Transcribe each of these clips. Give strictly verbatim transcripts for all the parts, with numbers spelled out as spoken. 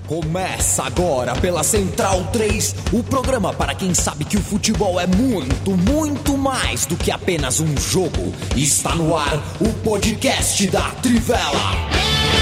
Começa agora pela Central três, o programa para quem sabe que o futebol é muito, muito mais do que apenas um jogo. Está no ar o podcast da Trivela.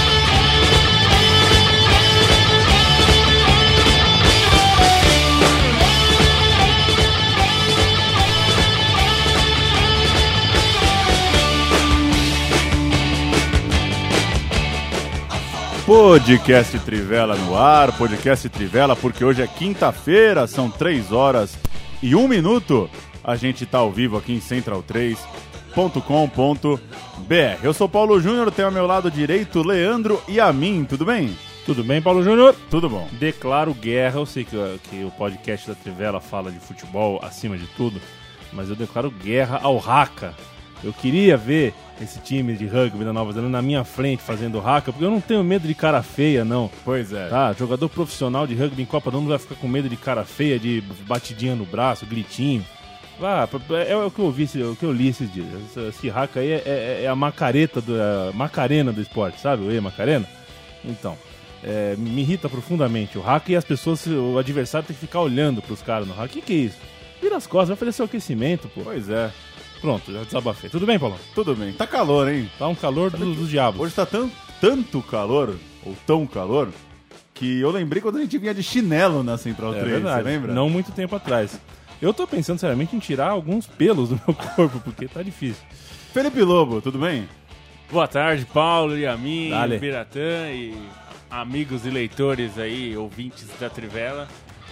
Podcast Trivela no ar, podcast Trivela, porque hoje é quinta-feira, são três horas e um minuto. A gente tá ao vivo aqui em central três ponto com ponto b r. Eu sou Paulo Júnior, tenho ao meu lado direito Leandro e a mim, tudo bem? Tudo bem, Paulo Júnior? Tudo bom. Declaro guerra, eu sei que, que o podcast da Trivela fala de futebol acima de tudo, mas eu declaro guerra ao Haka. Eu queria ver esse time de rugby da Nova Zelândia na minha frente fazendo haka, porque eu não tenho medo de cara feia, não. Pois é. Tá, jogador profissional de rugby em Copa do Mundo vai ficar com medo de cara feia, de batidinha no braço, gritinho. Ah, é o que eu vi, o que eu li esses dias. Esse, esse haka aí é, é, é a macareta, do, a macarena do esporte, sabe? O E Macarena? Então, é, me irrita profundamente o haka e as pessoas, o adversário tem que ficar olhando pros caras no haka. O que que é isso? Vira as costas, vai fazer seu aquecimento, pô. Pois é. Pronto, já desabafei. Tudo bem, Paulo? Tudo bem. Tá calor, hein? Tá um calor do, dos diabos. Hoje tá tão, tanto calor, ou tão calor, que eu lembrei quando a gente vinha de chinelo na Central É três, verdade, você lembra? Não muito tempo atrás. Eu tô pensando seriamente em tirar alguns pelos do meu corpo, porque tá difícil. Felipe Lobo, tudo bem? Boa tarde, Paulo e a mim, Dale. Biratã e amigos e leitores aí, ouvintes da Trivela.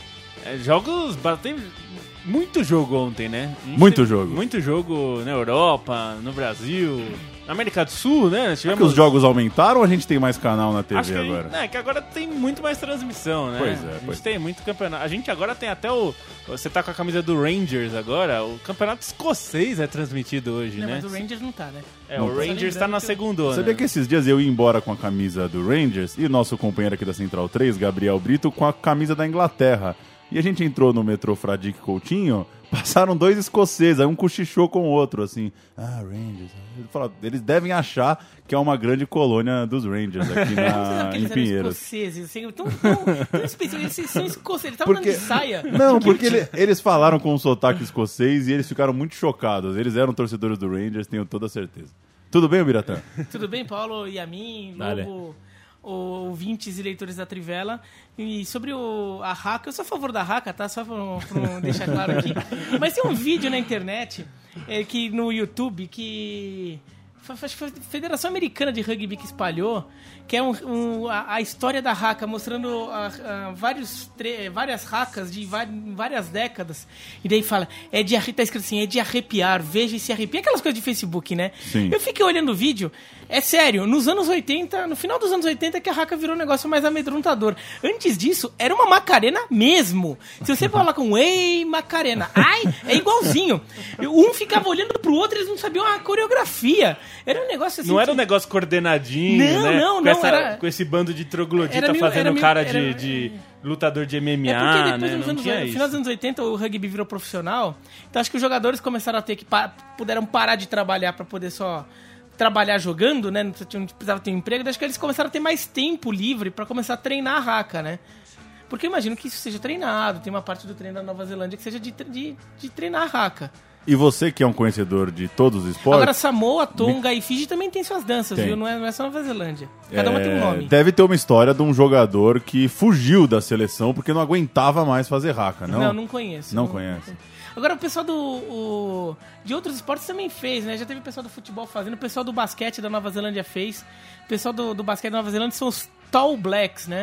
É, jogos, tem muito jogo ontem, né? Muito teve jogo. Muito jogo na Europa, no Brasil, na América do Sul, né? Será que os jogos aumentaram ou a gente tem mais canal na T V Acho que agora? Gente, é que agora tem muito mais transmissão, né? Pois é, A gente pois tem muito campeonato. A gente agora tem até o... Você tá com a camisa do Rangers agora, o campeonato escocês é transmitido hoje, não, né? mas o Rangers não tá, né? É, Não o tá. Rangers tá na segunda. Sabia que esses dias eu ia embora com a camisa do Rangers e nosso companheiro aqui da Central três, Gabriel Brito, com a camisa da Inglaterra. E a gente entrou no metrô Fradique Coutinho, passaram dois escoceses, aí um cochichou com o outro, assim. Ah, Rangers. Eles devem achar que é uma grande colônia dos Rangers aqui na, em Pinheiros. Escoceses, assim, tão, tão, tão específicos, eles são escoceses, eles estavam Porque... andando de saia. Não, porque ele, eles falaram com um sotaque escocês e eles ficaram muito chocados. Eles eram torcedores do Rangers, tenho toda certeza. Tudo bem, Biratã? Tudo bem, Paulo e a mim, Dale. Lobo, ouvintes e leitores da Trivela. E sobre o, a haka, eu sou a favor da haka, tá? Só pra, pra deixar claro aqui. Mas tem um vídeo na internet, é, que, no YouTube, que... Acho que foi a Federação Americana de Rugby que espalhou, que é um, um, a, a história da haka, mostrando a, a vários tre- várias hakas de va- várias décadas. E daí fala, é de arre- tá escrito assim, é de arrepiar, veja e se arrepia. Aquelas coisas de Facebook, né? Sim. Eu fiquei olhando o vídeo, é sério, nos anos oitenta, no final dos anos oitenta, que a haka virou um negócio mais amedrontador. Antes disso, era uma Macarena mesmo. Se você falar com ei, Macarena, ai, é igualzinho. Um ficava olhando pro outro, eles não sabiam a coreografia. Era um negócio assim. Não era um que... negócio coordenadinho, Não, né? não, com não, essa, era- Com esse bando de troglodita Era meio- fazendo era meio- cara era- de, de lutador de M M A, É porque depois, né? nos Não anos, tinha no isso. final dos anos oitenta, o rugby virou profissional. Então acho que os jogadores começaram a ter que... Pa- puderam parar de trabalhar pra poder só trabalhar jogando, né? Não precisava, não precisava ter um emprego. Acho que eles começaram a ter mais tempo livre pra começar a treinar a haka, né? Porque eu imagino que isso seja treinado. Tem uma parte do treino da Nova Zelândia que seja de, de, de treinar a haka. E você que é um conhecedor de todos os esportes... Agora, Samoa, Tonga e Fiji também tem suas danças, Tem. viu? Não é, não é só Nova Zelândia. Cada uma É, tem um nome. Deve ter uma história de um jogador que fugiu da seleção porque não aguentava mais fazer haka, não? Não, não conheço. Não conhece. Agora, o pessoal do, o- de outros esportes também fez, né? Já teve o pessoal do futebol fazendo, o pessoal do basquete da Nova Zelândia fez. O pessoal do, do basquete da Nova Zelândia são os Tall Blacks, né?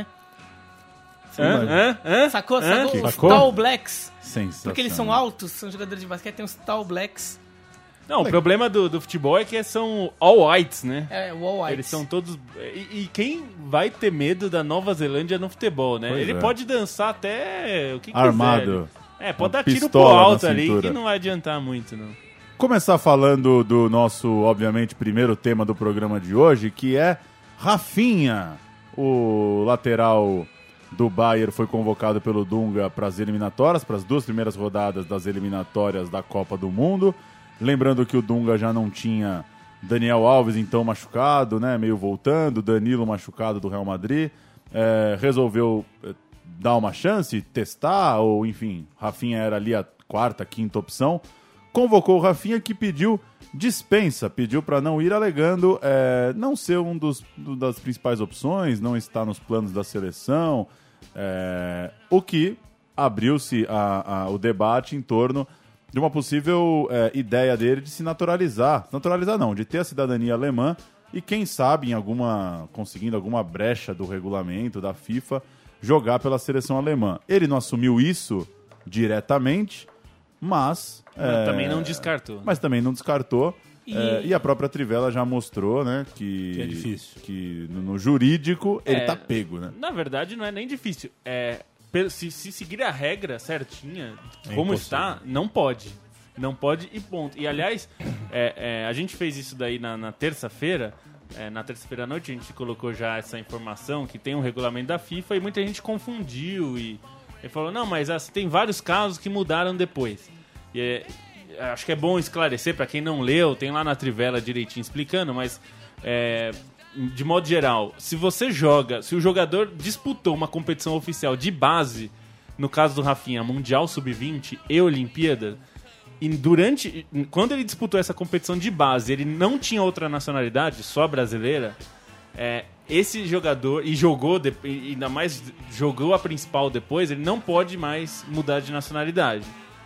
Hã? Hã? Hã? Sacou? Hã? Sacou? Os Sacou? Tall Blacks. Sensacional. Porque eles são altos, são jogadores de basquete, tem os Tall Blacks. Não, o problema do, do futebol é que são all whites, né? É, o All Whites. Eles são todos... E, e quem vai ter medo da Nova Zelândia no futebol, né? Pois Ele é. pode dançar até o que Armado. quiser. É, pode Uma dar tiro pro pistola na alto ali cintura. que não vai adiantar muito, não. Começar falando do nosso, obviamente, primeiro tema do programa de hoje, que é Rafinha, o lateral do Bayern, foi convocado pelo Dunga para as eliminatórias, para as duas primeiras rodadas das eliminatórias da Copa do Mundo. Lembrando que o Dunga já não tinha Daniel Alves, então, machucado, né, meio voltando, Danilo machucado do Real Madrid. é, resolveu é, dar uma chance, testar, ou enfim, Rafinha era ali a quarta, quinta opção, convocou o Rafinha, que pediu dispensa, pediu para não ir, alegando é, não ser um dos do, das principais opções, não estar nos planos da seleção, é, o que abriu-se a, a, o debate em torno de uma possível é, ideia dele de se naturalizar, naturalizar não, de ter a cidadania alemã e quem sabe, em alguma, conseguindo alguma brecha do regulamento da FIFA, jogar pela seleção alemã. Ele não assumiu isso diretamente, mas... É, também não é, descartou. Mas também não descartou. E... É, e a própria Trivela já mostrou, né, que, que é difícil. Que no, no jurídico ele É, tá pego, né? Na verdade, não é nem difícil. É, pe- se, se seguir a regra certinha, É como impossível. está, não pode. Não pode e ponto. E, aliás, é, é, a gente fez isso daí na, na terça-feira. É, na terça-feira à noite a gente colocou já essa informação que tem um regulamento da FIFA e muita gente confundiu e, e falou, não, mas assim, tem vários casos que mudaram depois. E é, acho que é bom esclarecer para quem não leu, tem lá na Trivela direitinho explicando, mas é, de modo geral, se você joga, se o jogador disputou uma competição oficial de base, no caso do Rafinha, Mundial sub vinte e Olimpíada, e durante, quando ele disputou essa competição de base, ele não tinha outra nacionalidade, só brasileira, é, esse jogador, e jogou, de, e ainda mais jogou a principal depois, ele não pode mais mudar de nacionalidade.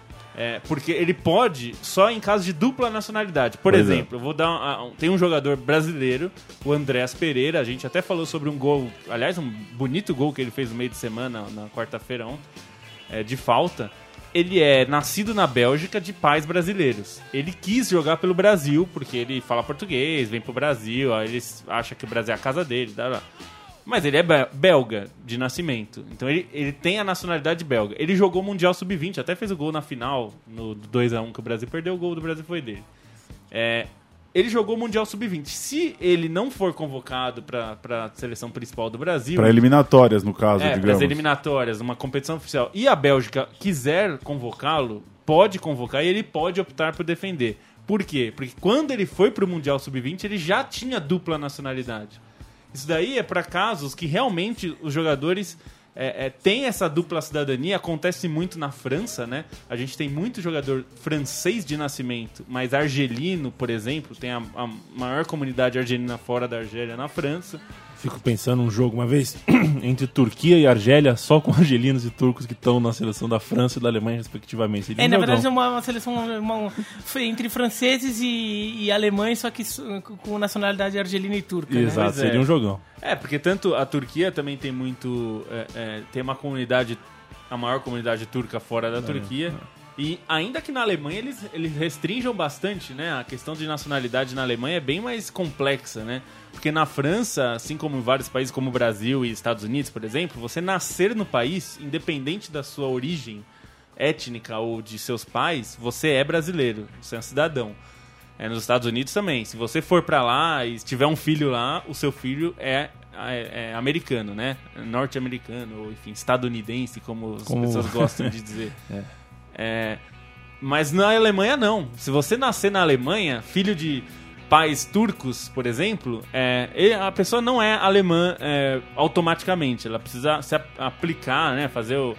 É, porque ele pode só em caso de dupla nacionalidade. Por Pois exemplo, eu vou dar um, um, tem um jogador brasileiro, o Andrés Pereira, a gente até falou sobre um gol, aliás, um bonito gol que ele fez no meio de semana, na quarta-feira ontem, é, de falta. Ele é nascido na Bélgica de pais brasileiros. Ele quis jogar pelo Brasil, porque ele fala português, vem pro Brasil, aí ele acha que o Brasil é a casa dele, tá lá. Mas ele é belga de nascimento. Então ele, ele tem a nacionalidade belga. Ele jogou o Mundial sub vinte, até fez o gol na final, no dois a um que o Brasil perdeu, o gol do Brasil foi dele. É, ele jogou o Mundial sub vinte. Se ele não for convocado para a seleção principal do Brasil... Para eliminatórias, no caso, É, para digamos. as eliminatórias, uma competição oficial, e a Bélgica quiser convocá-lo, pode convocar e ele pode optar por defender. Por quê? Porque quando ele foi para o Mundial sub vinte, ele já tinha dupla nacionalidade. Isso daí é para casos que realmente os jogadores é, é, têm essa dupla cidadania. Acontece muito na França, né? A gente tem muito jogador francês de nascimento, mas argelino, por exemplo, tem a, a maior comunidade argelina fora da Argélia na França. Fico pensando num jogo uma vez entre Turquia e Argélia, só com argelinos e turcos que estão na seleção da França e da Alemanha, respectivamente. Seria É, um na jogão. verdade é uma, uma seleção uma, foi entre franceses e, e alemães, só que su- com nacionalidade argelina e turca. Né? Exato, Pois é. seria um jogão. É, porque tanto a Turquia também tem muito... É, é, tem uma comunidade, a maior comunidade turca fora da Turquia. E ainda que na Alemanha eles, eles restringam bastante, né? A questão de nacionalidade na Alemanha é bem mais complexa, né? Porque na França, assim como em vários países como o Brasil e Estados Unidos, por exemplo, você nascer no país, independente da sua origem étnica ou de seus pais, você é brasileiro, você é um cidadão. É, nos Estados Unidos também. Se você for pra lá e tiver um filho lá, o seu filho é, é, é americano, né? Norte-americano, ou enfim, estadunidense, como as Como- pessoas gostam de dizer. É, mas na Alemanha não. Se você nascer na Alemanha, filho de pais turcos, por exemplo, é, ele- a pessoa não é alemã é, automaticamente. Ela precisa se ap- aplicar, né? Fazer o...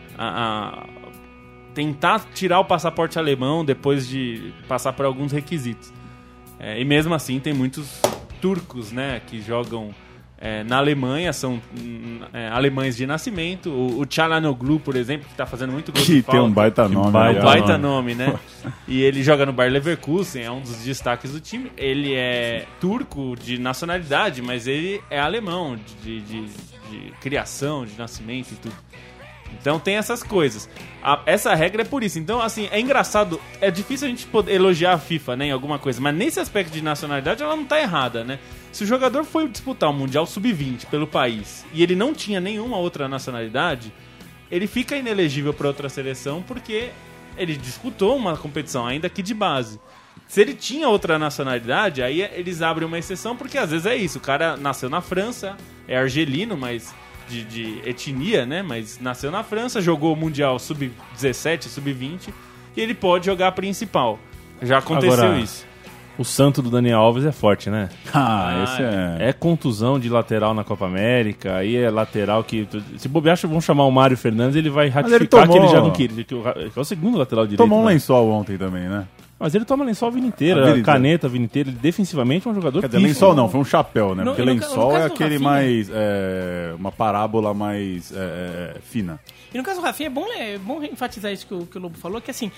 a- a- tentar tirar o passaporte alemão depois de passar por alguns requisitos. É, e mesmo assim tem muitos turcos, né, que jogam é, na Alemanha, são hum, é, alemães de nascimento. O, o Çalhanoğlu, por exemplo, que está fazendo muito gol Que de tem um falta. baita nome. baita né? Um baita nome, né? E ele joga no Bayer Leverkusen, é um dos destaques do time. Ele é turco de nacionalidade, mas ele é alemão, de, de, de criação, de nascimento e tudo. Então tem essas coisas. A- essa regra é por isso. Então, assim, é engraçado. É difícil a gente poder elogiar a FIFA, né, em alguma coisa. Mas nesse aspecto de nacionalidade, ela não tá errada, né? Se o jogador foi disputar o Mundial sub vinte pelo país e ele não tinha nenhuma outra nacionalidade, ele fica inelegível para outra seleção porque ele disputou uma competição, ainda que de base. Se ele tinha outra nacionalidade, aí eles abrem uma exceção, porque às vezes é isso. O cara nasceu na França, é argelino, mas... De, de etnia, né? Mas nasceu na França, jogou o Mundial sub dezessete, sub vinte e ele pode jogar a principal. Já aconteceu Agora, isso. O santo do Daniel Alves é forte, né? Ah, ah esse é... É contusão de lateral na Copa América, aí é lateral que... Se bobear, vão chamar o Mário Fernandes, ele vai ratificar ele tomou... que ele já não queria. Que é o segundo lateral direito. Tomou um né? lençol ontem também, né? Mas ele toma lençol a vida inteira, a vida caneta a vida inteira. Ele defensivamente é um jogador... Quer dizer, lençol não, foi um chapéu, né? No, Porque no, lençol no é aquele Rafinha, mais... É, uma parábola mais é, fina. E no caso do Rafinha, é bom, é bom enfatizar isso que o, que o Lobo falou, que assim...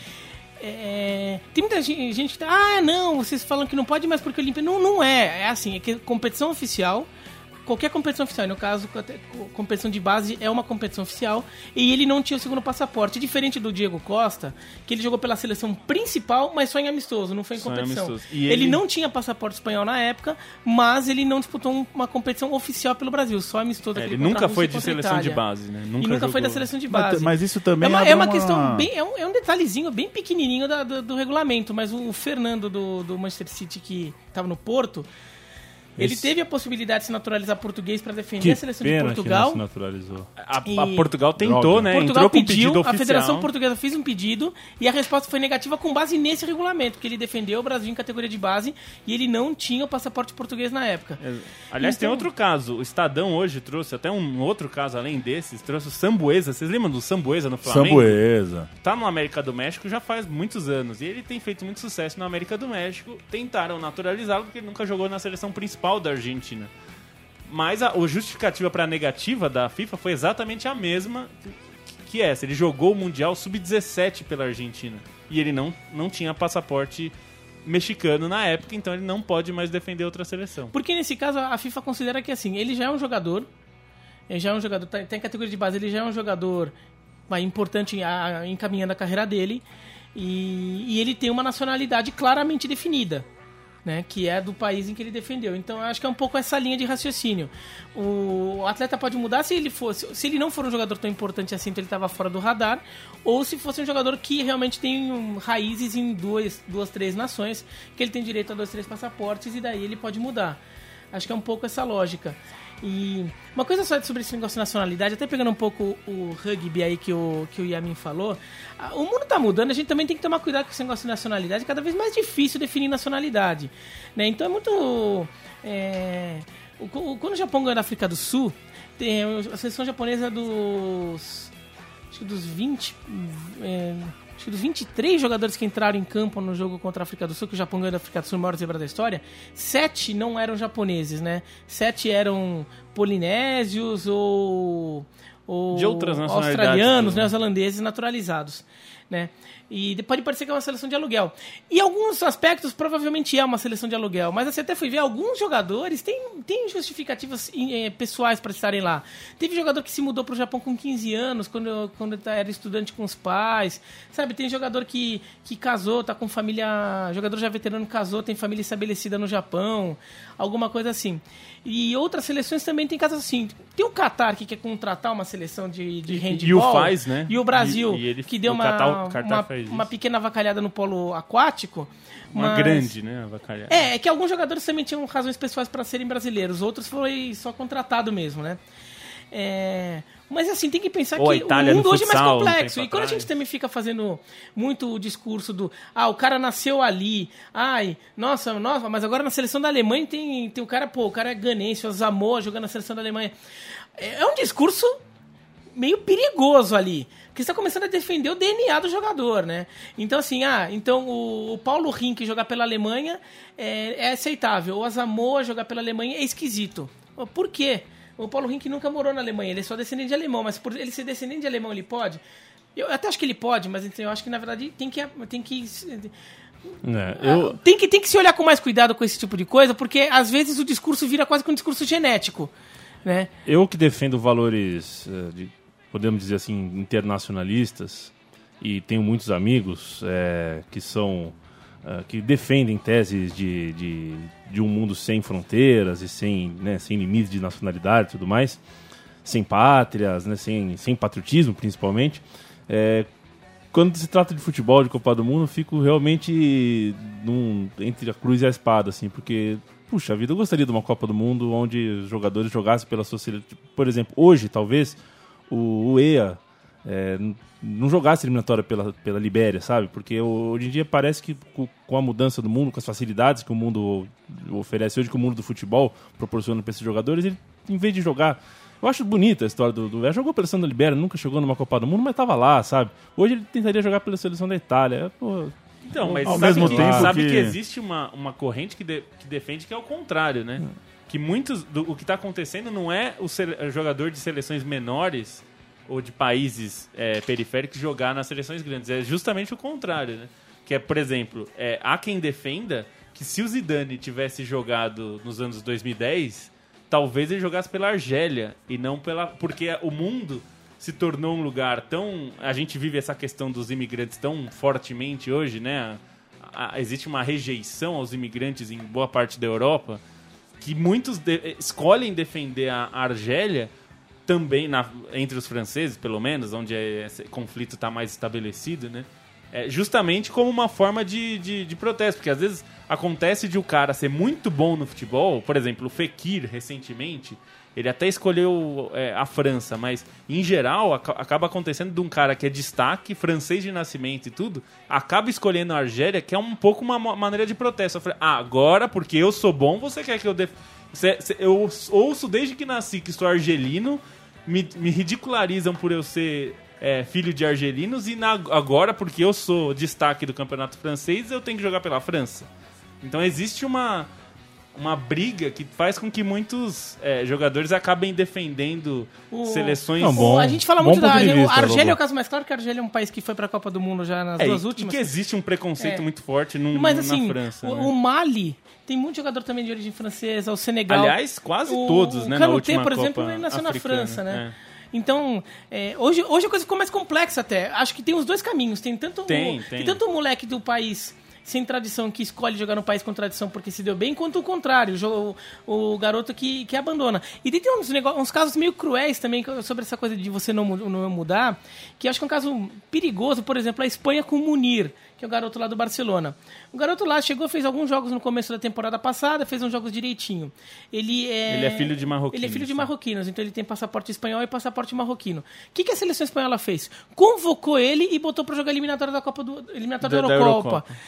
É, tem muita gente que tá, ah, não, vocês falam que não pode, mas porque o Olímpia... Não, não é, é assim, é que competição oficial, qualquer competição oficial, no caso, competição de base é uma competição oficial, e ele não tinha o segundo passaporte, diferente do Diego Costa, que ele jogou pela seleção principal, mas só em amistoso, não foi em só competição. Em e ele... ele não tinha passaporte espanhol na época, mas ele não disputou uma competição oficial pelo Brasil, só amistoso. É, ele nunca foi de seleção de base, né? Nunca e nunca jogou. foi da seleção de base. Mas, mas isso também é uma, é é uma uma... questão bem, é um, é um detalhezinho bem pequenininho da, do, do regulamento, mas o Fernando do, do Manchester City, que estava no Porto, ele Esse... teve a possibilidade de se naturalizar português para defender que a seleção de pena Portugal. Que não se naturalizou. A, E- a Portugal tentou, Droga. né? Portugal Entrou com pediu, pedido a oficial. Federação Portuguesa fez um pedido e a resposta foi negativa com base nesse regulamento, que ele defendeu o Brasil em categoria de base e ele não tinha o passaporte português na época. Aliás, tem Então- outro caso. O Estadão hoje trouxe até um outro caso além desses. Trouxe o Sambuesa. Vocês lembram do Sambuesa no Flamengo? Sambuesa. Tá no América do México já faz muitos anos. E ele tem feito muito sucesso no América do México. Tentaram naturalizá-lo porque ele nunca jogou na seleção principal da Argentina. Mas a, a justificativa para a negativa da FIFA foi exatamente a mesma que, que essa. Ele jogou o Mundial sub dezessete pela Argentina. E ele não, não tinha passaporte mexicano na época, então ele não pode mais defender outra seleção. Porque nesse caso a FIFA considera que assim, ele já é um jogador, ele já é um jogador, tá, tá em categoria de base, ele já é um jogador vai, importante a, encaminhando a carreira dele e, e ele tem uma nacionalidade claramente definida, né, que é do país em que ele defendeu. Então eu acho que é um pouco essa linha de raciocínio. O atleta pode mudar se ele fosse, se ele não for um jogador tão importante assim, então ele estava fora do radar, ou se fosse um jogador que realmente tem um, raízes em duas, duas, três nações, que ele tem direito a dois, três passaportes e daí ele pode mudar. Acho que é um pouco essa lógica. E uma coisa só sobre esse negócio de nacionalidade, até pegando um pouco o rugby aí que o, que o Yamin falou, o mundo tá mudando, a gente também tem que tomar cuidado com esse negócio de nacionalidade, é cada vez mais difícil definir nacionalidade, né? Então é muito... É, o, quando o Japão ganhou na África do Sul, tem a seleção japonesa dos... acho que dos vinte... É, acho que dos vinte e três jogadores que entraram em campo no jogo contra a África do Sul, que o Japão ganhou da África do Sul, a maior zebra da história, sete não eram japoneses, né? Sete eram polinésios ou, ou De outras nacionalidades, australianos, né? neozelandeses naturalizados, né? E pode parecer que é uma seleção de aluguel. Em alguns aspectos, provavelmente é uma seleção de aluguel. Mas você até foi ver, alguns jogadores têm, têm justificativas eh, pessoais para estarem lá. Teve jogador que se mudou para o Japão com quinze anos, quando, quando era estudante com os pais. Sabe, tem jogador que, que casou, tá com família... Jogador já veterano casou, tem família estabelecida no Japão. Alguma coisa assim. E outras seleções também tem casos assim. Tem o Qatar, que quer contratar uma seleção de, de handball. E o faz, né? E o Brasil, E- e ele- que deu o uma, Qatar- o Qatar uma, faz isso. uma pequena avacalhada no polo aquático. Uma mas- grande, né? Avacalhada. É, é que alguns jogadores também tinham razões pessoais para serem brasileiros. Outros foi só contratado mesmo, né? É, mas assim, tem que pensar Ou a que o Itália no mundo hoje é mais futsal, um complexo. tempo E quando a atrás. gente também fica fazendo muito o discurso do ah, o cara nasceu ali, ai, nossa, nossa, mas agora na seleção da Alemanha tem, tem o cara, pô, o cara é ganense, o Zamoa jogando na seleção da Alemanha. É é um discurso meio perigoso ali. Porque você está começando a defender o D N A do jogador, né? Então, assim, ah, então o, o Paulo Rink jogar pela Alemanha é, é aceitável. O Asamoah jogar pela Alemanha é esquisito. Por quê? O Paulo Rink nunca morou na Alemanha, ele é só descendente de alemão, mas por ele ser descendente de alemão, ele pode? Eu até acho que ele pode, mas então, eu acho que, na verdade, tem que... Tem que É, eu, tem que, tem que se olhar com mais cuidado com esse tipo de coisa, porque às vezes o discurso vira quase que um discurso genético, né? eu que defendo valores, eh, de, podemos dizer assim, internacionalistas, e tenho muitos amigos eh, que são eh, que defendem teses de, de, de um mundo sem fronteiras e sem, né, sem limites de nacionalidade e tudo mais, sem pátrias, né, sem, sem patriotismo principalmente. Eh, quando se trata de futebol, de Copa do Mundo, eu fico realmente num, entre a cruz e a espada, assim, porque, puxa vida, eu gostaria de uma Copa do Mundo onde os jogadores jogassem pela sua seleção. Por exemplo, hoje, talvez, o, o E A é, não jogasse eliminatória pela, pela Libéria, sabe? Porque hoje em dia parece que com a mudança do mundo, com as facilidades que o mundo oferece hoje, que o mundo do futebol proporciona para esses jogadores, ele, em vez de jogar... Eu acho bonita a história do, do... Ele jogou pela seleção da Libéria, nunca chegou numa Copa do Mundo, mas estava lá, sabe? Hoje ele tentaria jogar pela seleção da Itália. Pô, então, mas ao sabe, mesmo que, tempo sabe que... que existe uma, uma corrente que, de, que defende que é o contrário, né? Hum. Que muitos... Do, o que está acontecendo não é o sele, jogador de seleções menores ou de países é, periféricos jogar nas seleções grandes. É justamente o contrário, né? Que é, por exemplo, é, há quem defenda que se o Zidane tivesse jogado nos anos dois mil e dez, talvez ele jogasse pela Argélia e não pela... Porque o mundo se tornou um lugar tão... A gente vive essa questão dos imigrantes tão fortemente hoje, né? A, a, existe uma rejeição aos imigrantes em boa parte da Europa que muitos de, escolhem defender a Argélia também, na, entre os franceses, pelo menos, onde é, esse conflito está mais estabelecido, né? É, justamente como uma forma de, de, de protesto, porque às vezes acontece de o cara ser muito bom no futebol, por exemplo, o Fekir, recentemente, ele até escolheu é, a França, mas em geral ac- acaba acontecendo de um cara que é destaque, francês de nascimento e tudo, acaba escolhendo a Argélia, que é um pouco uma maneira de protesto. Eu falei, ah, agora, porque eu sou bom, você quer que eu... Def... Eu ouço desde que nasci que sou argelino, me, me ridicularizam por eu ser é, filho de argelinos, e na, agora, porque eu sou destaque do campeonato francês, eu tenho que jogar pela França. Então existe uma, uma briga que faz com que muitos é, jogadores acabem defendendo o... seleções... Não, bom, a gente fala muito da Argélia. A Argélia Lobo. é o caso mais claro, que a Argélia é um país que foi para a Copa do Mundo já nas é, duas e, últimas. E que existe um preconceito é. muito forte num, Mas, na assim, França. O, né? o Mali tem muito jogador também de origem francesa, o Senegal... Aliás, quase o, todos, o né? Kanouté, na última por exemplo, Copa ele nasceu africana, na França, né? É. Então, é, hoje, hoje a coisa ficou mais complexa até. Acho que tem os dois caminhos. Tem tanto, tem, o, tem. tem tanto o moleque do país sem tradição que escolhe jogar no país com tradição porque se deu bem, quanto o contrário, o, o, o garoto que, que abandona. E tem uns, negócios, uns casos meio cruéis também sobre essa coisa de você não, não mudar, que acho que é um caso perigoso. Por exemplo, a Espanha com o Munir, que é o garoto lá do Barcelona. O garoto lá chegou, fez alguns jogos no começo da temporada passada, fez uns jogos direitinho. Ele é, ele é filho de marroquinos. Ele é filho de marroquinos, então ele tem passaporte espanhol e passaporte marroquino. O que, que a seleção espanhola fez? Convocou ele e botou para jogar eliminatória da Copa do eliminatória da, da Eurocopa. Da Eurocopa.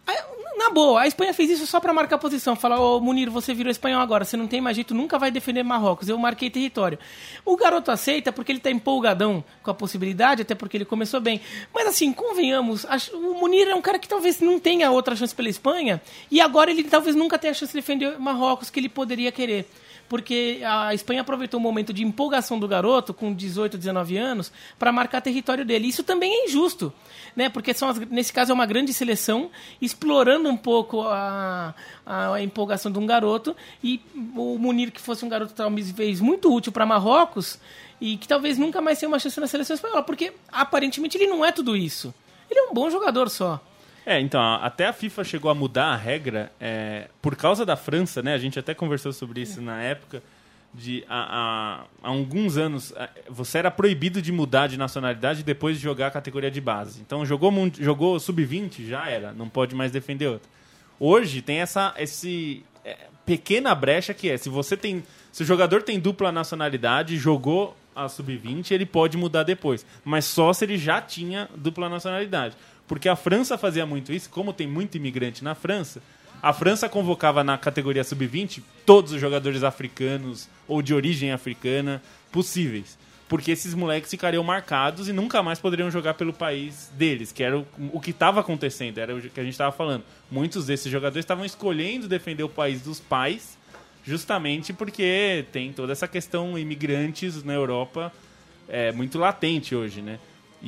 Na boa, a Espanha fez isso só pra marcar posição. Falar, ô Munir, você virou espanhol agora, você não tem mais jeito, nunca vai defender Marrocos. Eu marquei território. O garoto aceita porque ele tá empolgadão com a possibilidade, até porque ele começou bem. Mas assim, convenhamos, o Munir é um cara que talvez não tenha outra chance pela Espanha, e agora ele talvez nunca tenha a chance de defender Marrocos que ele poderia querer. Porque a Espanha aproveitou o momento de empolgação do garoto, com dezoito, dezenove anos, para marcar território dele. Isso também é injusto, né? Porque são as, nesse caso é uma grande seleção, explorando um pouco a, a, a empolgação de um garoto, e o Munir, que fosse um garoto talvez muito útil para Marrocos, e que talvez nunca mais tenha uma chance na seleção espanhola, porque aparentemente ele não é tudo isso. Ele é um bom jogador só. É, então, até a FIFA chegou a mudar a regra é, por causa da França, né? A gente até conversou sobre isso na época, de há, há, há alguns anos você era proibido de mudar de nacionalidade depois de jogar a categoria de base. Então, jogou, jogou sub vinte, já era, não pode mais defender outra. Hoje tem essa esse, é, pequena brecha que é, se você tem, se o jogador tem dupla nacionalidade, jogou a sub vinte, ele pode mudar depois, mas só se ele já tinha dupla nacionalidade. Porque a França fazia muito isso, como tem muito imigrante na França, a França convocava na categoria sub vinte todos os jogadores africanos ou de origem africana possíveis. Porque esses moleques ficariam marcados e nunca mais poderiam jogar pelo país deles, que era o, o que estava acontecendo, era o que a gente estava falando. Muitos desses jogadores estavam escolhendo defender o país dos pais, justamente porque tem toda essa questão imigrantes na Europa é, muito latente hoje, né?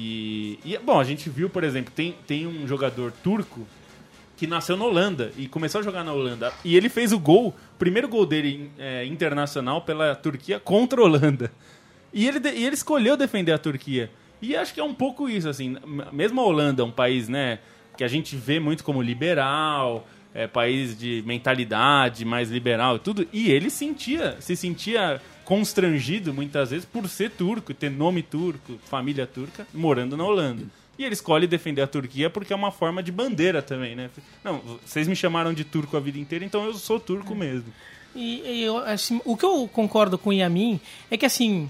E, e, bom, a gente viu, por exemplo, tem, tem um jogador turco que nasceu na Holanda e começou a jogar na Holanda. E ele fez o gol, o primeiro gol dele é, internacional pela Turquia contra a Holanda. E ele, e ele escolheu defender a Turquia. E acho que é um pouco isso, assim. Mesmo a Holanda é um país, né, que a gente vê muito como liberal, é, país de mentalidade mais liberal e tudo. E ele sentia, se sentia constrangido muitas vezes por ser turco, ter nome turco, família turca, morando na Holanda. E ele escolhe defender a Turquia porque é uma forma de bandeira também, né? Não, vocês me chamaram de turco a vida inteira, então eu sou turco mesmo. E, e eu, assim, o que eu concordo com o Yamin é que, assim,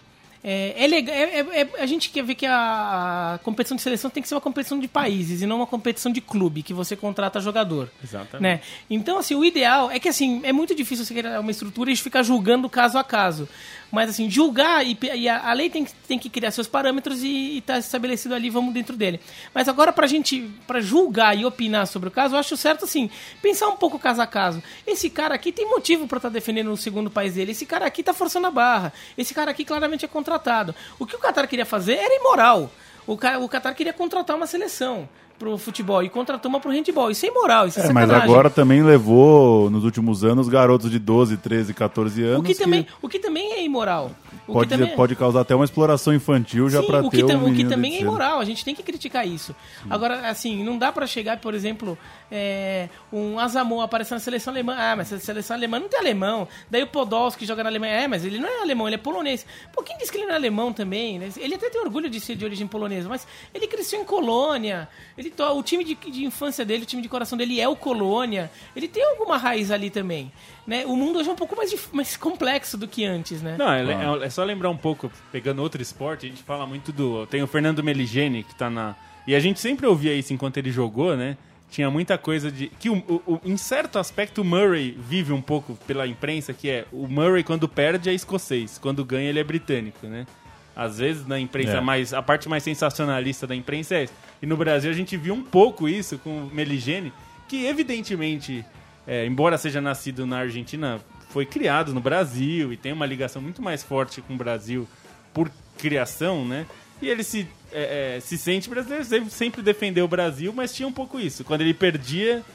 É, é legal, é, é, é, a gente quer ver que a, a competição de seleção tem que ser uma competição de países e não uma competição de clube, que você contrata jogador. Exatamente. Né? Então, assim, o ideal é que, assim, é muito difícil você criar uma estrutura e ficar julgando caso a caso. Mas, assim, julgar, e, e a, a lei tem, tem que criar seus parâmetros e estar tá estabelecido ali, vamos dentro dele. Mas agora, pra gente, pra julgar e opinar sobre o caso, eu acho certo, assim, pensar um pouco caso a caso. Esse cara aqui tem motivo pra estar tá defendendo o segundo país dele. Esse cara aqui tá forçando a barra. Esse cara aqui claramente é contratado. O que o Qatar queria fazer era imoral. O, o Qatar queria contratar uma seleção pro futebol e contratou uma pro handball. Isso é imoral, isso é, é mas agora também levou, nos últimos anos, garotos de doze, treze, catorze anos. O que, que... Também, o que também é imoral. O pode, que também... pode causar até uma exploração infantil já para ter tam, um o que também é imoral, a gente tem que criticar isso. Sim. Agora, assim, não dá para chegar, por exemplo, é, um Asamoah aparecer na seleção alemã. Ah, mas a seleção alemã não tem alemão. Daí o Podolski joga na Alemanha. É, mas ele não é alemão, ele é polonês. Pô, quem disse que ele não é alemão também? Né? Ele até tem orgulho de ser de origem polonesa, mas ele cresceu em Colônia. Ele to... O time de, de infância dele, o time de coração dele é o Colônia. Ele tem alguma raiz ali também. Né? O mundo hoje é um pouco mais, mais complexo do que antes, né? Não, é, é, é só lembrar um pouco, pegando outro esporte, a gente fala muito do... Tem o Fernando Meligeni, que tá na... E a gente sempre ouvia isso enquanto ele jogou, né? Tinha muita coisa de... Que o, o, em certo aspecto o Murray vive um pouco pela imprensa, que é o Murray quando perde é escocês, quando ganha ele é britânico, né? Às vezes na imprensa, é. mais, a parte mais sensacionalista da imprensa é essa. E no Brasil a gente viu um pouco isso com o Meligeni, que evidentemente... É, embora seja nascido na Argentina, foi criado no Brasil e tem uma ligação muito mais forte com o Brasil por criação, né? E ele se, é, é, se sente brasileiro, sempre, sempre defendeu o Brasil, mas tinha um pouco isso. Quando ele perdia,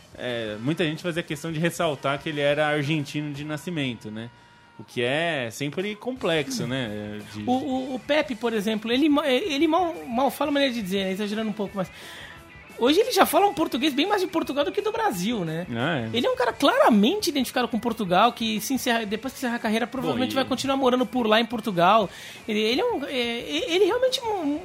é, muita gente fazia questão de ressaltar que ele era argentino de nascimento, né? O que é sempre complexo, né? De... O, o, o Pepe, por exemplo, ele, ele mal, mal fala a maneira de dizer, né? Exagerando um pouco, mas... Hoje ele já fala um português bem mais de Portugal do que do Brasil, né? Ah, é. Ele é um cara claramente identificado com Portugal, que se encerra, depois que encerrar a carreira provavelmente Bom, e... vai continuar morando por lá em Portugal. Ele, ele, é um, é, ele realmente,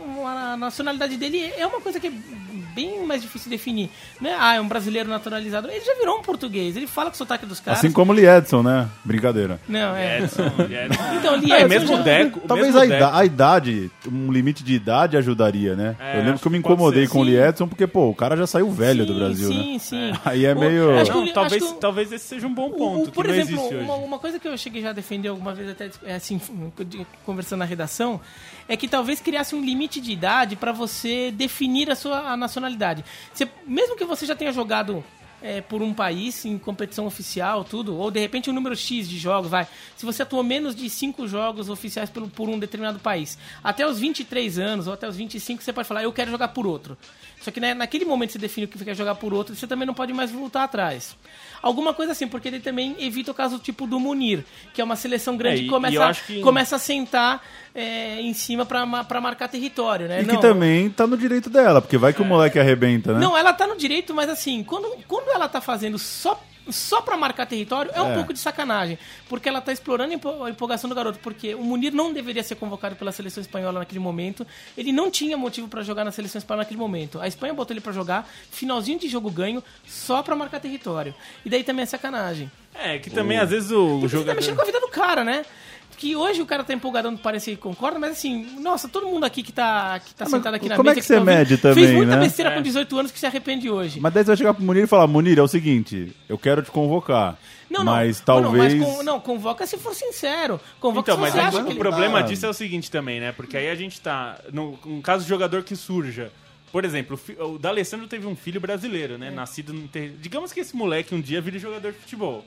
a nacionalidade dele é uma coisa que é bem mais difícil de definir. Não é, ah, é um brasileiro naturalizado. Ele já virou um português, ele fala com o sotaque dos caras. Assim como o Liedson, né? Brincadeira. Não, é. Liedson, Liedson. Então, Liedson é, mesmo já... Deco. Talvez mesmo a, Deco. Idade, a idade, um limite de idade ajudaria, né? É, eu lembro que eu me incomodei com sim. o Liedson, porque, pô, o cara já saiu velho sim, do Brasil, sim, né? Sim, sim. Aí é meio... Acho Não, que, talvez, acho que... talvez esse seja um bom ponto, o, o, por que exemplo, não existe uma, hoje. uma coisa que eu cheguei já a defender alguma vez, até assim, conversando na redação, é que talvez criasse um limite de idade para você definir a sua a nacionalidade. Você, mesmo que você já tenha jogado é, por um país, em competição oficial, tudo, ou de repente um número X de jogos, vai. Se você atuou menos de cinco jogos oficiais por, por um determinado país, até os vinte e três anos ou até os vinte e cinco, você pode falar, eu quero jogar por outro. Só que né, naquele momento que você define o que você quer jogar por outro, você também não pode mais voltar atrás. Alguma coisa assim, porque ele também evita o caso tipo do Munir, que é uma seleção grande é, e, que, começa, e eu acho que... começa a sentar é, em cima pra, pra marcar território, né? E não, que também tá no direito dela, porque vai que o moleque arrebenta, né? Não, ela tá no direito, mas assim, quando, quando ela tá fazendo só... Só pra marcar território é um É. pouco de sacanagem, porque ela tá explorando a empolgação do garoto, porque o Munir não deveria ser convocado pela seleção espanhola naquele momento, ele não tinha motivo pra jogar na seleção espanhola naquele momento. A Espanha botou ele pra jogar, finalzinho de jogo ganho, só pra marcar território. E daí também é sacanagem. É, que também às vezes o, o Você jogador... tá mexendo com a vida do cara, né? Que hoje o cara tá empolgadão, parece que concorda, mas assim, nossa, todo mundo aqui que tá, que tá Ah, sentado aqui na como mesa... é que você tá ouvindo, mede também, fez muita né? besteira É. com dezoito anos que se arrepende hoje. Mas daí você vai chegar pro Munir e falar, Munir, é o seguinte, eu quero te convocar, Não, não. mas Não, talvez... Não, mas con- não, convoca se for sincero. Convoca Então, se mas você aí, acha o que ele... problema Ah. disso é o seguinte também, né? Porque aí a gente tá... No, no caso de jogador que surja... Por exemplo, o, fi- o D'Alessandro teve um filho brasileiro, né? Nascido no ter... Digamos que esse moleque um dia vire jogador de futebol.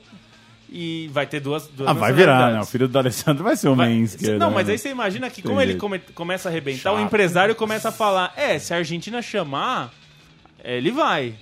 E vai ter duas, duas Ah, vai virar, né? O nacionalidades. filho do Alessandro vai ser o Vai- main esquerdo. Não, mas né? aí você imagina que Tem como ele jeito. come- começa a arrebentar, o Chato. empresário começa a falar, é, se a Argentina chamar, é, ele vai.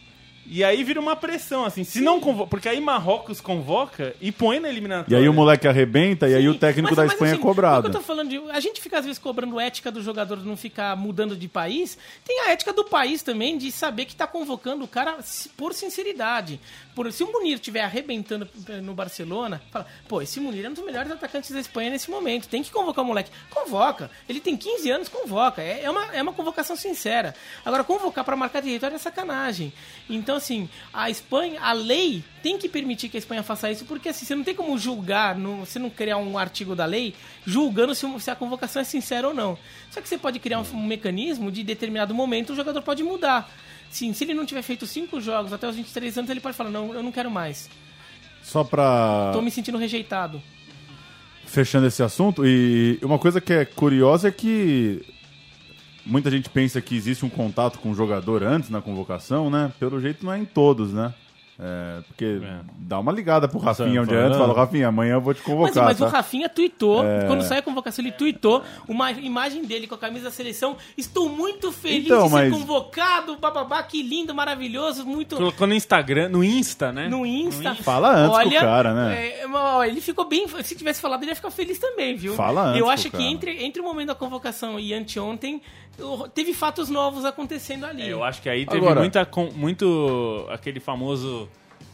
E aí vira uma pressão, assim, se não convoca, porque aí Marrocos convoca e põe na E eliminatória. aí o moleque arrebenta e aí Sim, o técnico mas- da mas, Espanha assim, é cobrado. o que eu tô falando de, a gente fica às vezes cobrando ética do jogador de não ficar mudando de país. Tem a ética do país também de saber que tá convocando o cara se- por sinceridade. Por, se o Munir estiver arrebentando no Barcelona, fala, pô, esse Munir é um dos melhores atacantes da Espanha nesse momento. Tem que convocar o moleque. Convoca. Ele tem quinze anos, convoca. É, é, uma, é uma convocação sincera. Agora, convocar pra marcar território é sacanagem. Então, assim, a Espanha, a lei tem que permitir que a Espanha faça isso, porque assim, você não tem como julgar, não, você não criar um artigo da lei julgando se, se a convocação é sincera ou não. Só que você pode criar um, um mecanismo de determinado momento o jogador pode mudar. Sim, se ele não tiver feito cinco jogos até os vinte e três anos, ele pode falar, não, eu não quero mais. Só pra... Tô me sentindo rejeitado. Fechando esse assunto, e uma coisa que é curiosa é que muita gente pensa que existe um contato com o jogador antes na convocação, né? Pelo jeito não é em todos, né? É, porque é. dá uma ligada pro Rafinha um dia antes e fala, Rafinha, amanhã eu vou te convocar. Mas, mas tá? o Rafinha tweetou, é... quando sai a convocação, ele tweetou uma imagem dele com a camisa da seleção. Estou muito feliz então, de mas... ser convocado, bababá, que lindo, maravilhoso, muito... Colocou no Instagram, no Insta, né? No Insta. No Insta. Fala antes Olha, com o cara, né? É, ele ficou bem... Se tivesse falado, ele ia ficar feliz também, viu? Fala antes Eu acho que cara. entre, entre o momento da convocação e anteontem, teve fatos novos acontecendo ali. É, eu acho que aí teve Agora... muita, muito aquele famoso...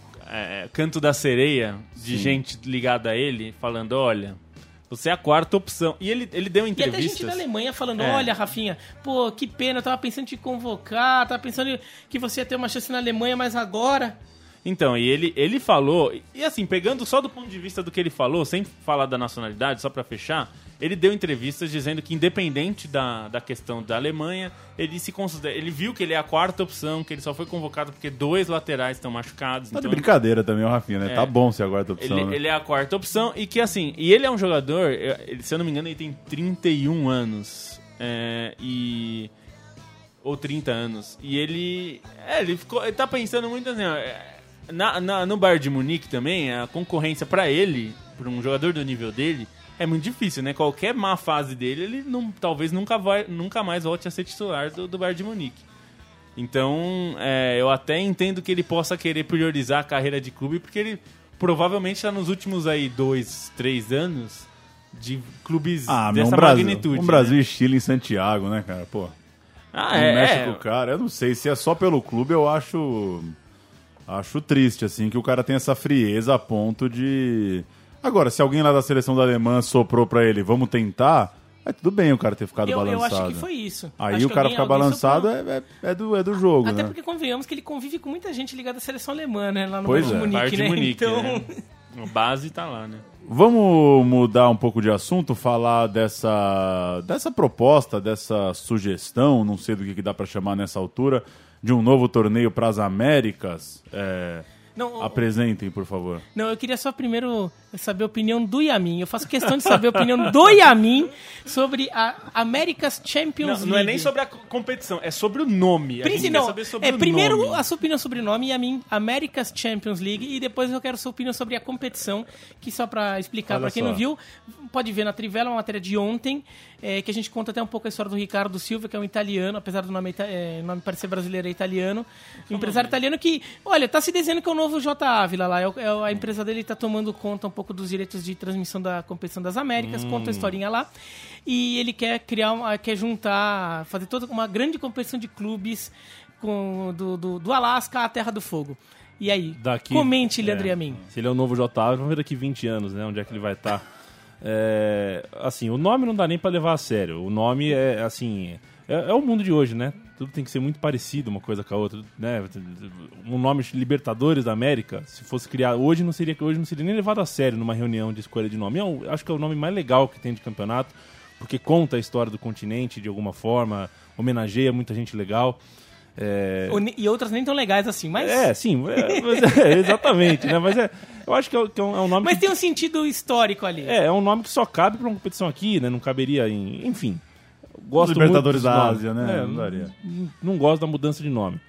É, canto da sereia de Sim. gente ligada a ele, falando, olha, você é a quarta opção. E ele, ele deu entrevistas... E até gente da Alemanha falando, é. olha, Rafinha, pô, que pena, eu tava pensando em te convocar, tava pensando que você ia ter uma chance na Alemanha, mas agora... Então, e ele, ele falou, e assim, pegando só do ponto de vista do que ele falou, sem falar da nacionalidade, só pra fechar, ele deu entrevistas dizendo que, independente da, da questão da Alemanha, ele se considera, ele viu que ele é a quarta opção, que ele só foi convocado porque dois laterais estão machucados. Tá então de brincadeira também, o Rafinha, né? É, tá bom ser a quarta opção, ele, né? ele é a quarta opção, e que assim, e ele é um jogador, ele, se eu não me engano, ele tem trinta e um anos, é, e... ou trinta anos, e ele, é, ele, ficou, ele tá pensando muito assim, ó, Na, na, no Bayern de Munique também, a concorrência pra ele, pra um jogador do nível dele, é muito difícil, né? Qualquer má fase dele, ele não, talvez nunca, vai, nunca mais volte a ser titular do, do Bayern de Munique. Então, é, eu até entendo que ele possa querer priorizar a carreira de clube, porque ele provavelmente está nos últimos aí dois, três anos de clubes ah, dessa um Brasil, magnitude. Um Brasil né? e Chile em Santiago, né, cara? Pô, ah, não é, mexe é. com o cara. Eu não sei, se é só pelo clube, eu acho... Acho triste, assim, que o cara tem essa frieza a ponto de... Agora, se alguém lá da seleção da Alemanha soprou pra ele, vamos tentar, aí tudo bem o cara ter ficado eu, balançado. Eu acho que foi isso. Aí acho o cara alguém, ficar alguém balançado soprou... é, é, é, do, é do jogo, Até né? porque convenhamos que ele convive com muita gente ligada à seleção alemã, né? Lá no Pois Bayern é. de Munique, Bayern de né? Munique, então... né? A base tá lá, né? Vamos mudar um pouco de assunto, falar dessa, dessa proposta, dessa sugestão, não sei do que, que dá pra chamar nessa altura, de um novo torneio para as Américas. É... Não, Apresentem, por favor. Não, eu queria só primeiro saber a opinião do Yamin. Eu faço questão de saber a opinião do Yamin sobre a America's Champions Não, League. não é nem sobre a competição, é sobre o nome. A Príncipe, gente não, quer saber sobre é, o primeiro nome. a sua opinião sobre o nome, Yamin, America's Champions League, e depois eu quero a sua opinião sobre a competição, que só pra explicar Olha pra quem só. não viu, pode ver na Trivela, uma matéria de ontem, é, que a gente conta até um pouco a história do Ricardo Silva, que é um italiano, apesar do nome, é, nome parecer brasileiro, é italiano. Um empresário italiano que, olha, tá se dizendo que é o novo J. Ávila lá. É, é, a empresa dele tá tomando conta um pouco dos direitos de transmissão da competição das Américas, hum. conta a historinha lá. E ele quer criar, uma, quer juntar, fazer toda uma grande competição de clubes com, do, do, do Alasca à Terra do Fogo. E aí, Daqui, comente, Leandro é, Yamin. Se ele é o novo J. Ávila, vamos ver daqui vinte anos, né? Onde é que ele vai estar. Tá. É, assim, o nome não dá nem pra levar a sério. O nome é, assim... É, é o mundo de hoje, né? Tudo tem que ser muito parecido uma coisa com a outra, né? Um nome Libertadores da América, se fosse criado hoje, não seria hoje não seria nem levado a sério numa reunião de escolha de nome. Eu acho que é o nome mais legal que tem de campeonato, porque conta a história do continente de alguma forma, homenageia muita gente legal. É... E outras nem tão legais assim, mas... É, sim, é, mas é, exatamente, né? Mas é, eu acho que é, que é um nome... Mas que... tem um sentido histórico ali. É, é um nome que só cabe pra uma competição aqui, né? Não caberia em... Enfim, gosto Libertadores muito da nomes. Ásia, né? É, não, daria. Não, não gosto da mudança de nome.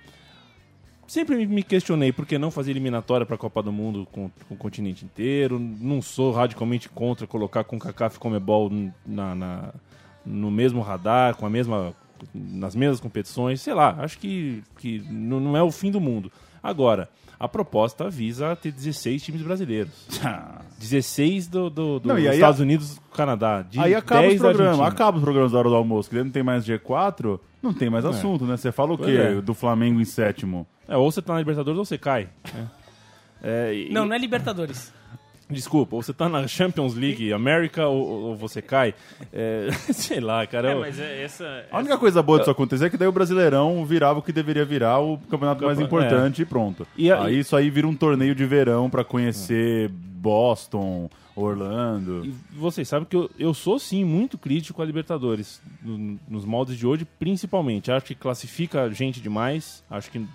Sempre me questionei por que não fazer eliminatória pra Copa do Mundo com, com o continente inteiro. Não sou radicalmente contra colocar CONCACAF e Comebol na, na, no mesmo radar, com a mesma... nas mesmas competições, sei lá, acho que, que não, não é o fim do mundo. Agora, a proposta visa ter dezesseis times brasileiros. dezesseis do, do, do Não, dos aí Estados a... Unidos e Canadá. De aí acaba os programas, Argentina. acaba os programas da hora do almoço, que daí não tem mais G quatro, não tem mais É. assunto, né? Você fala o Pois quê? é. Do Flamengo em sétimo. É, ou você tá na Libertadores ou você cai. É. É, e- Não, não é Libertadores. Desculpa, ou você tá na Champions League América ou, ou você cai. É, sei lá, cara. É, eu- mas é essa... A única coisa boa disso acontecer é que daí o Brasileirão virava o que deveria virar, o campeonato mais Campe- importante e pronto. E a- aí isso aí vira um torneio de verão pra conhecer Boston, Orlando. E vocês sabem que eu, eu sou, sim, muito crítico a Libertadores, no- nos moldes de hoje, principalmente. Acho que classifica gente demais, acho que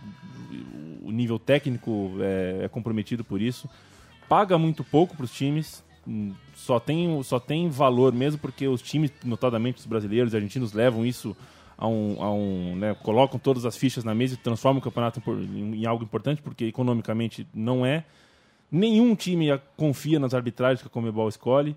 o nível técnico é, é comprometido por isso. Paga muito pouco para os times, hum, só tem, só tem valor mesmo porque os times, notadamente os brasileiros e argentinos, levam isso a um... A um né, colocam todas as fichas na mesa e transformam o campeonato em, em algo importante, porque economicamente não é. Nenhum time a- confia nas arbitragens que a Conmebol escolhe.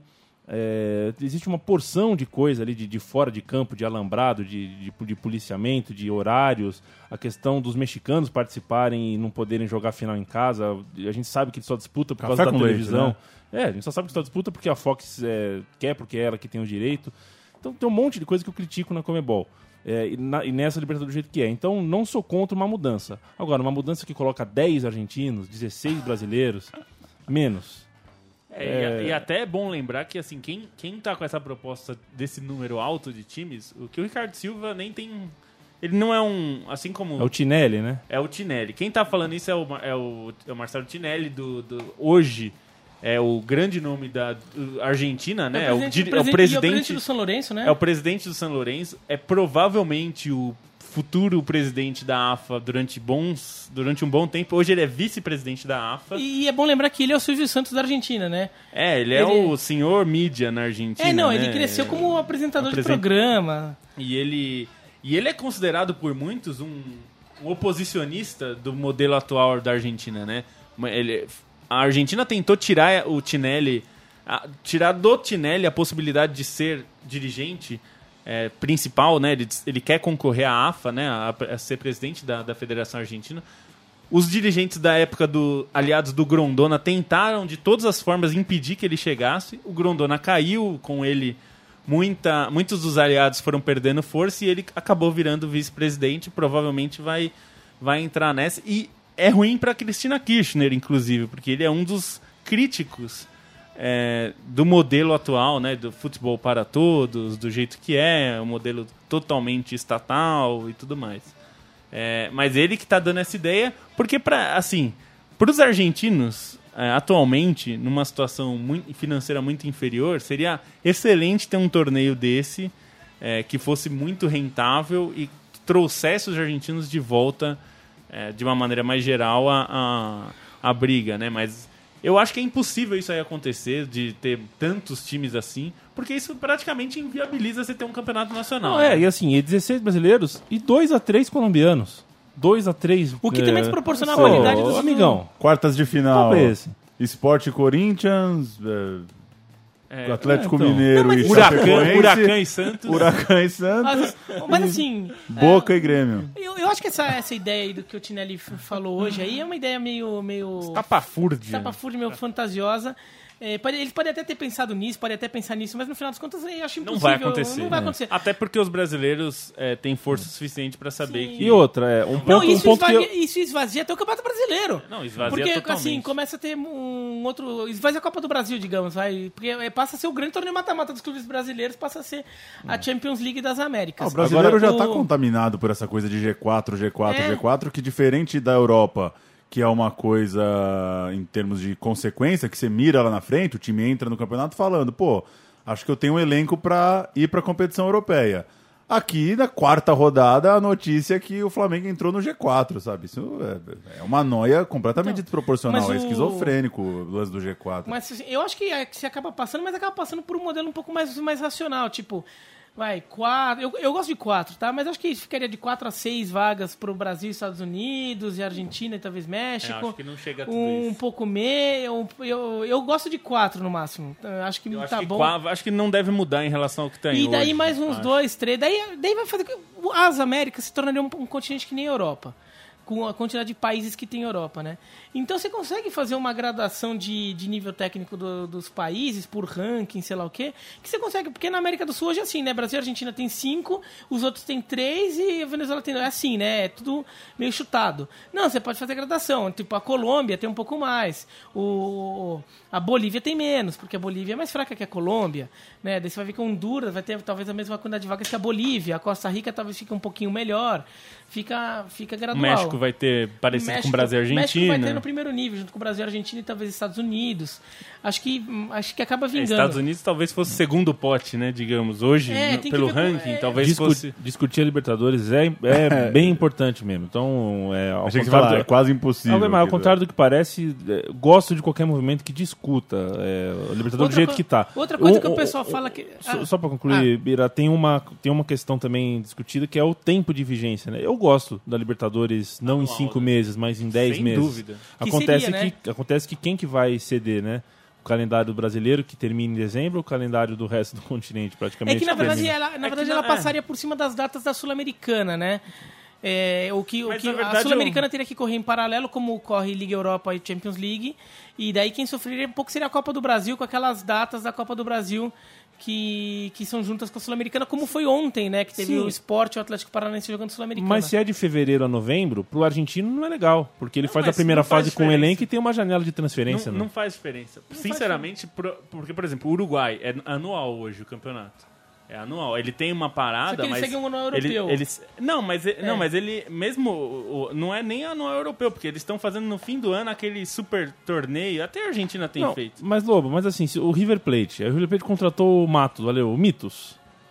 É, existe uma porção de coisa ali de, de fora de campo, de alambrado, de, de, de policiamento, de horários. A questão dos mexicanos participarem e não poderem jogar final em casa. A gente sabe que só disputa por Café causa da com leite, televisão. né? É, a gente só sabe que só disputa porque a Fox é, quer, porque é ela que tem o direito. Então tem um monte de coisa que eu critico na Conmebol. É, e, na, e nessa Libertadores do jeito que é. Então não sou contra uma mudança. Agora, uma mudança que coloca dez argentinos, dezesseis brasileiros, menos. É, e a- E, até é bom lembrar que, assim, quem, quem tá com essa proposta desse número alto de times, o que o Ricardo Silva nem tem... Ele não é um... Assim como... É o Tinelli, né? É o Tinelli. Quem tá falando isso é o, Mar- é o, é o Marcelo Tinelli, do, do, hoje é o grande nome da do Argentina, né? É o, presidente- di- é o e é o presidente... presidente do São Lourenço, né? É o presidente do São Lourenço. É provavelmente o futuro presidente da A F A durante, bons, durante um bom tempo. Hoje ele é vice-presidente da A F A. E é bom lembrar que ele é o Silvio Santos da Argentina, né? É, ele é Ele- o senhor mídia na Argentina. É, não, né? ele cresceu como apresentador Apresenta- de programa. E ele, e ele é considerado por muitos um, um oposicionista do modelo atual da Argentina, né? Ele, a Argentina tentou tirar o Tinelli, a- tirar do Tinelli a possibilidade de ser dirigente é, principal, né? Ele, ele quer concorrer à A F A, né? A, a ser presidente da, da Federação Argentina. Os dirigentes da época do aliados do Grondona tentaram de todas as formas impedir que ele chegasse. O Grondona caiu com ele. Muita, muitos dos aliados foram perdendo força e ele acabou virando vice-presidente. Provavelmente vai, vai entrar nessa. E é ruim para Cristina Kirchner, inclusive, porque ele é um dos críticos é, do modelo atual, né, do futebol para todos, do jeito que é, um modelo totalmente estatal e tudo mais. É, mas ele que está dando essa ideia, porque para assim, para os argentinos é, atualmente, numa situação muito, financeira muito inferior, seria excelente ter um torneio desse é, que fosse muito rentável e trouxesse os argentinos de volta é, de uma maneira mais geral a, a, a briga, né? Mas eu acho que é impossível isso aí acontecer, de ter tantos times assim, porque isso praticamente inviabiliza você ter um campeonato nacional. Não, né? é, e assim, e dezesseis brasileiros e dois a três colombianos. dois a três. O que é... também desproporciona a Ô, qualidade dos... amigão. Quartas de final. Qual é esse? Sport Corinthians, é, É, Atlético é, então. Mineiro Não, mas e isso- Huracan, Chapecoense, Huracan e Santos. Huracan e Santos, Mas, mas assim, Boca e Grêmio. eu, eu acho que essa, essa ideia aí do que o Tinelli f- falou hoje aí é uma ideia meio... meio... Tapafúrdia. Tapafúrdia, meio fantasiosa. É, pode, ele pode até ter pensado nisso, pode até pensar nisso, mas no final das contas eu acho impossível. Não vai acontecer. Não vai né? acontecer. Até porque os brasileiros é, têm força suficiente para saber Sim. que... E outra, é, um ponto, Não, um isso, ponto que esvazia, eu... isso esvazia até o Campeonato Brasileiro. Não, esvazia Porque, totalmente. assim, começa a ter um outro... Esvazia a Copa do Brasil, digamos, vai. Porque é, passa a ser o grande torneio mata-mata dos clubes brasileiros, passa a ser a Champions League das Ah, Américas. o brasileiro Agora, já está o- contaminado por essa coisa de G quatro, G quatro, É. G quatro, que diferente da Europa, que é uma coisa em termos de consequência, que você mira lá na frente, o time entra no campeonato falando, pô, acho que eu tenho um elenco para ir para a competição europeia. Aqui, na quarta rodada, a notícia é que o Flamengo entrou no G quatro, sabe? Isso é, é uma noia completamente Então, desproporcional, mas é o- esquizofrênico o lance do G quatro. Mas assim, eu acho que, é, que você acaba passando, mas acaba passando por um modelo um pouco mais, mais racional. Tipo, vai, quatro. Eu, eu gosto de quatro, tá? Mas acho que ficaria de quatro a seis vagas pro Brasil, Estados Unidos, e Argentina e talvez É, México. acho que não chega a tudo um isso. pouco meio. um- eu, eu gosto de quatro no máximo. Eu acho que Eu acho, tá que bom. qua- acho que não deve mudar em relação ao que tem E daí hoje, mais uns acho. dois, três. Daí, daí vai fazer que as Américas se tornariam um, um continente que nem a Europa. com a quantidade de países que tem Europa, né? Então você consegue fazer uma gradação de, de nível técnico do, dos países por ranking, sei lá o quê, que você consegue, porque na América do Sul hoje é assim, né? Brasil e Argentina tem cinco, os outros tem três e a Venezuela tem dois. É assim, né? É tudo meio chutado. Não, você pode fazer gradação. Tipo, a Colômbia tem um pouco mais, o, a Bolívia tem menos, porque a Bolívia é mais fraca que a Colômbia, né? Daí você vai ver que a Honduras vai ter talvez a mesma quantidade de vagas que a Bolívia, a Costa Rica talvez fique um pouquinho melhor, fica, fica gradual. O México vai ter parecido México, com o Brasil e Argentina. O México vai ter no primeiro nível, junto com o Brasil e Argentina e talvez Estados Unidos. Acho que, acho que acaba vingando. É, Estados Unidos talvez fosse o segundo pote, né? Digamos, hoje, É, no- tem que pelo ver com- ranking, é. talvez Discu- fosse... Discutir a Libertadores é, é bem importante mesmo. Então, é, ao Achei que você contrário falava, do- é quase impossível. Não, mas ao aquilo. contrário do que parece, é, gosto de qualquer movimento que discuta é, o Libertadores Outra do jeito co- que tá. outra coisa que o O- pessoal o- fala que- Só, ah. só pra concluir, Bira, tem uma, tem uma questão também discutida que é o tempo de vigência. Né? Eu gosto da Libertadores não em Anual, cinco né? meses, mas em dez Sem meses. dúvida. Que Acontece, seria, né? que, acontece que quem que vai ceder, né? O calendário brasileiro, que termina em dezembro, ou o calendário do resto do continente, praticamente. É que na verdade termina. ela, na É que verdade, não- ela é. passaria por cima das datas da Sul-Americana, né? É, o que, o Mas, que na verdade, a Sul-Americana teria que correr em paralelo, como corre Liga Europa e Champions League, e daí quem sofreria um pouco seria a Copa do Brasil, com aquelas datas da Copa do Brasil que, que são juntas com a Sul-Americana, como foi ontem, né? Que teve Sim. o Sport e o Atlético Paranaense jogando Sul-Americana. Mas se é de fevereiro a novembro, pro argentino não é legal, porque ele Não, faz a mas primeira não faz fase com o diferença. elenco e tem uma janela de transferência. Não, Não, não faz diferença. Sinceramente, pro- porque, por exemplo, o Uruguai é anual hoje o campeonato. É anual. Ele tem uma parada, Só que ele mas... segue um anual ele- europeu. eles- não, mas, ele- É. não, mas ele mesmo... o- o- não é nem anual europeu, porque eles estão fazendo no fim do ano aquele super torneio. Até a Argentina tem Não, feito. mas Lobo, mas assim, se o River Plate, aí o River Plate contratou o Matos, valeu, o Mitos.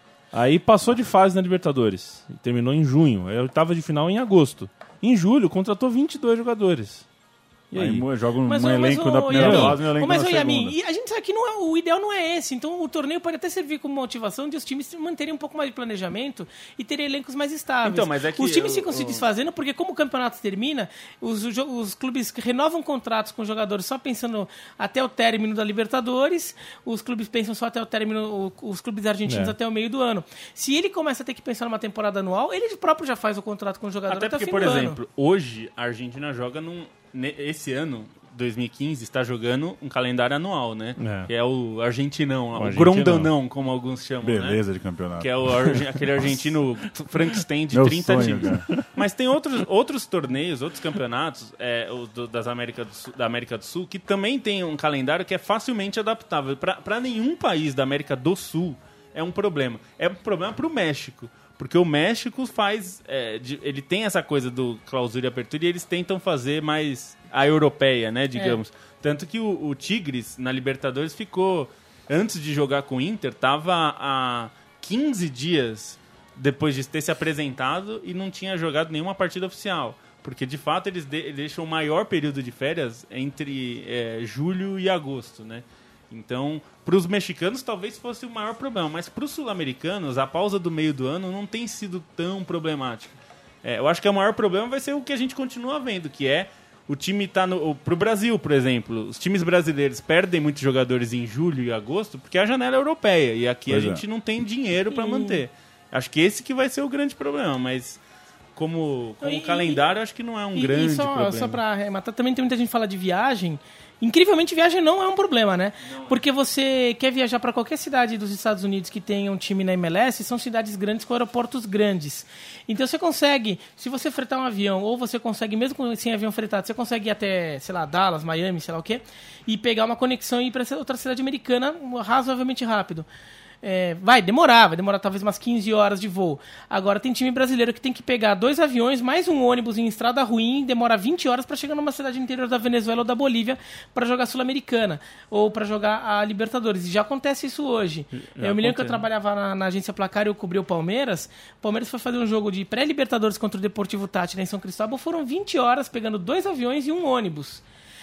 Aí passou de fase na Libertadores, terminou em junho, aí a oitava de final em agosto. Em julho contratou vinte e dois jogadores. E aí? Aí mo- joga um, Mas, um mas, elenco ô, da primeira Yamin, fase e um elenco ô, mas, na ô, Yamin, segunda. e a gente sabe que não é, o ideal não é esse. Então o torneio pode até servir como motivação de os times manterem um pouco mais de planejamento e terem elencos mais estáveis. Então, mas é que os times eu- ficam se eu- desfazendo porque como o campeonato termina, os, os, jo- os clubes renovam contratos com jogadores só pensando até o término da Libertadores, os clubes pensam só até o término, o- os clubes argentinos É. até o meio do ano. Se ele começa a ter que pensar numa temporada anual, ele próprio já faz o contrato com o jogador Até até, porque, o fim por do ano. exemplo, hoje a Argentina joga num... ne- Esse ano, dois mil e quinze, está jogando um calendário anual, né? É. Que é o argentinão, o, argentinão. grondanão, como alguns chamam, né? Beleza de campeonato. Que é o, arge- aquele argentino Frankenstein de Meu trinta sonho, times. cara. Mas tem outros, outros torneios, outros campeonatos é, os do- das América do Sul, da América do Sul que também tem um calendário que é facilmente adaptável. Para nenhum país da América do Sul é um problema. É um problema para o México. Porque o México faz. é, de- ele tem essa coisa do clausura e abertura e eles tentam fazer mais a europeia, né? Digamos. Tanto que o, o Tigres, na Libertadores, ficou. Antes de jogar com o Inter, tava há quinze dias depois de ter se apresentado e não tinha jogado nenhuma partida oficial. Porque, de fato, eles de- deixam o maior período de férias entre é, julho e agosto, né? Então, para os mexicanos talvez fosse o maior problema, mas para os sul-americanos a pausa do meio do ano não tem sido tão problemática. É, eu acho que o maior problema vai ser o que a gente continua vendo, que é o time tá no pro Brasil, por exemplo. Os times brasileiros perdem muitos jogadores em julho e agosto porque é a janela europeia e aqui Pois a é. gente não tem dinheiro para E- manter. Acho que esse que vai ser o grande problema, mas como, como E- calendário acho que não é um E- grande e só, problema. Só pra arrematar, também tem muita gente que fala de viagem. Incrivelmente, viagem não é um problema, né? Porque você quer viajar para qualquer cidade dos Estados Unidos que tenha um time na M L S, são cidades grandes com aeroportos grandes. Então você consegue, se você fretar um avião, ou você consegue, mesmo com- sem avião fretado, você consegue ir até, sei lá, Dallas, Miami, sei lá o quê, e pegar uma conexão e ir para outra cidade americana razoavelmente rápido. É, vai demorar, vai demorar talvez umas quinze horas de voo. Agora tem time brasileiro que tem que pegar dois aviões, mais um ônibus em estrada ruim, demora vinte horas para chegar numa cidade interior da Venezuela ou da Bolívia para jogar Sul-Americana ou para jogar a Libertadores. E já acontece isso hoje. Já eu me lembro que eu acontece. trabalhava na, na agência Placar e eu cobri o Palmeiras. O Palmeiras foi fazer um jogo de pré-Libertadores contra o Deportivo Tátira em São Cristóvão. Foram vinte horas pegando dois aviões e um ônibus.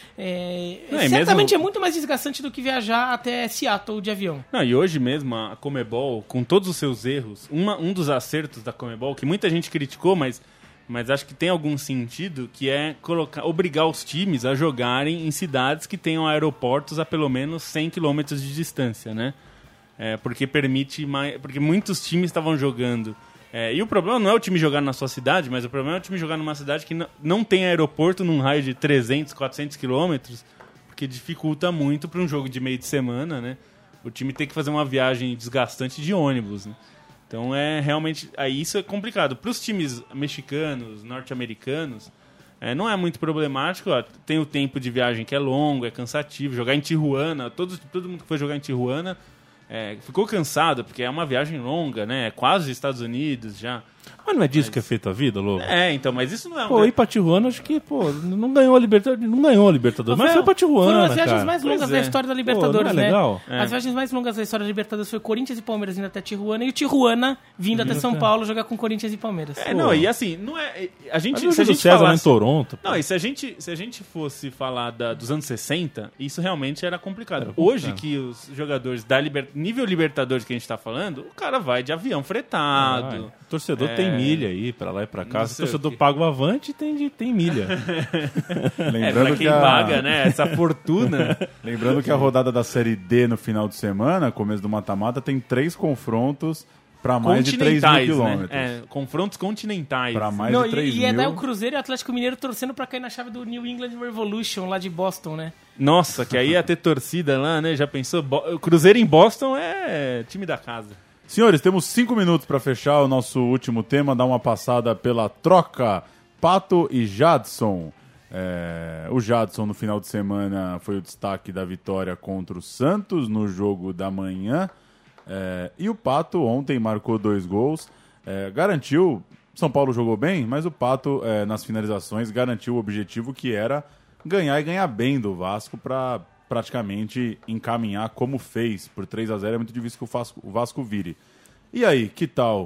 É, Não, e certamente mesmo- é muito mais desgastante do que viajar até Seattle de avião. Não, e hoje mesmo a Comebol, com todos os seus erros, uma, um dos acertos da Comebol, que muita gente criticou, mas, mas acho que tem algum sentido, que é colocar, obrigar os times a jogarem em cidades que tenham aeroportos a pelo menos cem quilômetros de distância, né? É, porque permite mais, porque muitos times estavam jogando É, e o problema não é o time jogar na sua cidade, mas o problema é o time jogar numa cidade que não, não tem aeroporto num raio de trezentos, quatrocentos quilômetros, porque dificulta muito para um jogo de meio de semana, né? O time tem que fazer uma viagem desgastante de ônibus, né? Então é realmente... Aí isso é complicado. Para os times mexicanos, norte-americanos, é, não é muito problemático. Ó, tem o tempo de viagem que é longo, é cansativo. Jogar em Tijuana, todo, todo mundo que foi jogar em Tijuana é, ficou cansado, porque é uma viagem longa, né? É quase Estados Unidos já. Mas não é disso mas... que é feita a vida, Lobo? É, então, mas isso não é... Um... Pô, ir pra Tijuana, acho que, pô, não ganhou a Libertadores, não ganhou a Libertadores, mas foi pra Tijuana, Foram as viagens cara. mais longas Pois da é. história da Libertadores, Pô, não é né? legal? É. As viagens mais longas da história da Libertadores foi Corinthians e Palmeiras indo até Tijuana e o Tijuana vindo até São Paulo jogar com Corinthians e Palmeiras. É, não, e assim, não é... A gente, Mas se a o gente César falasse... em Toronto. Não, e se a gente, se a gente fosse falar da, dos anos sessenta, isso realmente era complicado. Era Hoje complicado. que os jogadores da liber... nível Libertadores que a gente tá falando, o cara vai de avião fretado. Ah, o torcedor É. tem milha aí, pra lá e pra cá. Não Se o sei o torcedor quê. paga o avante, tem, de- tem milha. É, Lembrando pra quem que a- paga, né, essa fortuna. Lembrando que a rodada da Série D no final de semana, começo do mata-mata, tem três confrontos para mais de três mil continentais, né? quilômetros. É, confrontos continentais. Para mais Não, de três e, mil. e é dar o Cruzeiro e o Atlético Mineiro torcendo pra cair na chave do New England Revolution lá de Boston, né? Nossa, que aí ia ter torcida lá, né? Já pensou? Bo... O Cruzeiro em Boston é time da casa. Senhores, temos cinco minutos para fechar o nosso último tema, dar uma passada pela troca Pato e Jadson. É, o Jadson no final de semana foi o destaque da vitória contra o Santos no jogo da manhã. É, e o Pato ontem marcou dois gols, é, garantiu, São Paulo jogou bem, mas o Pato é, nas finalizações garantiu o objetivo que era ganhar e ganhar bem do Vasco para praticamente encaminhar como fez, por três a zero é muito difícil que o Vasco, o Vasco vire. E aí, que tal?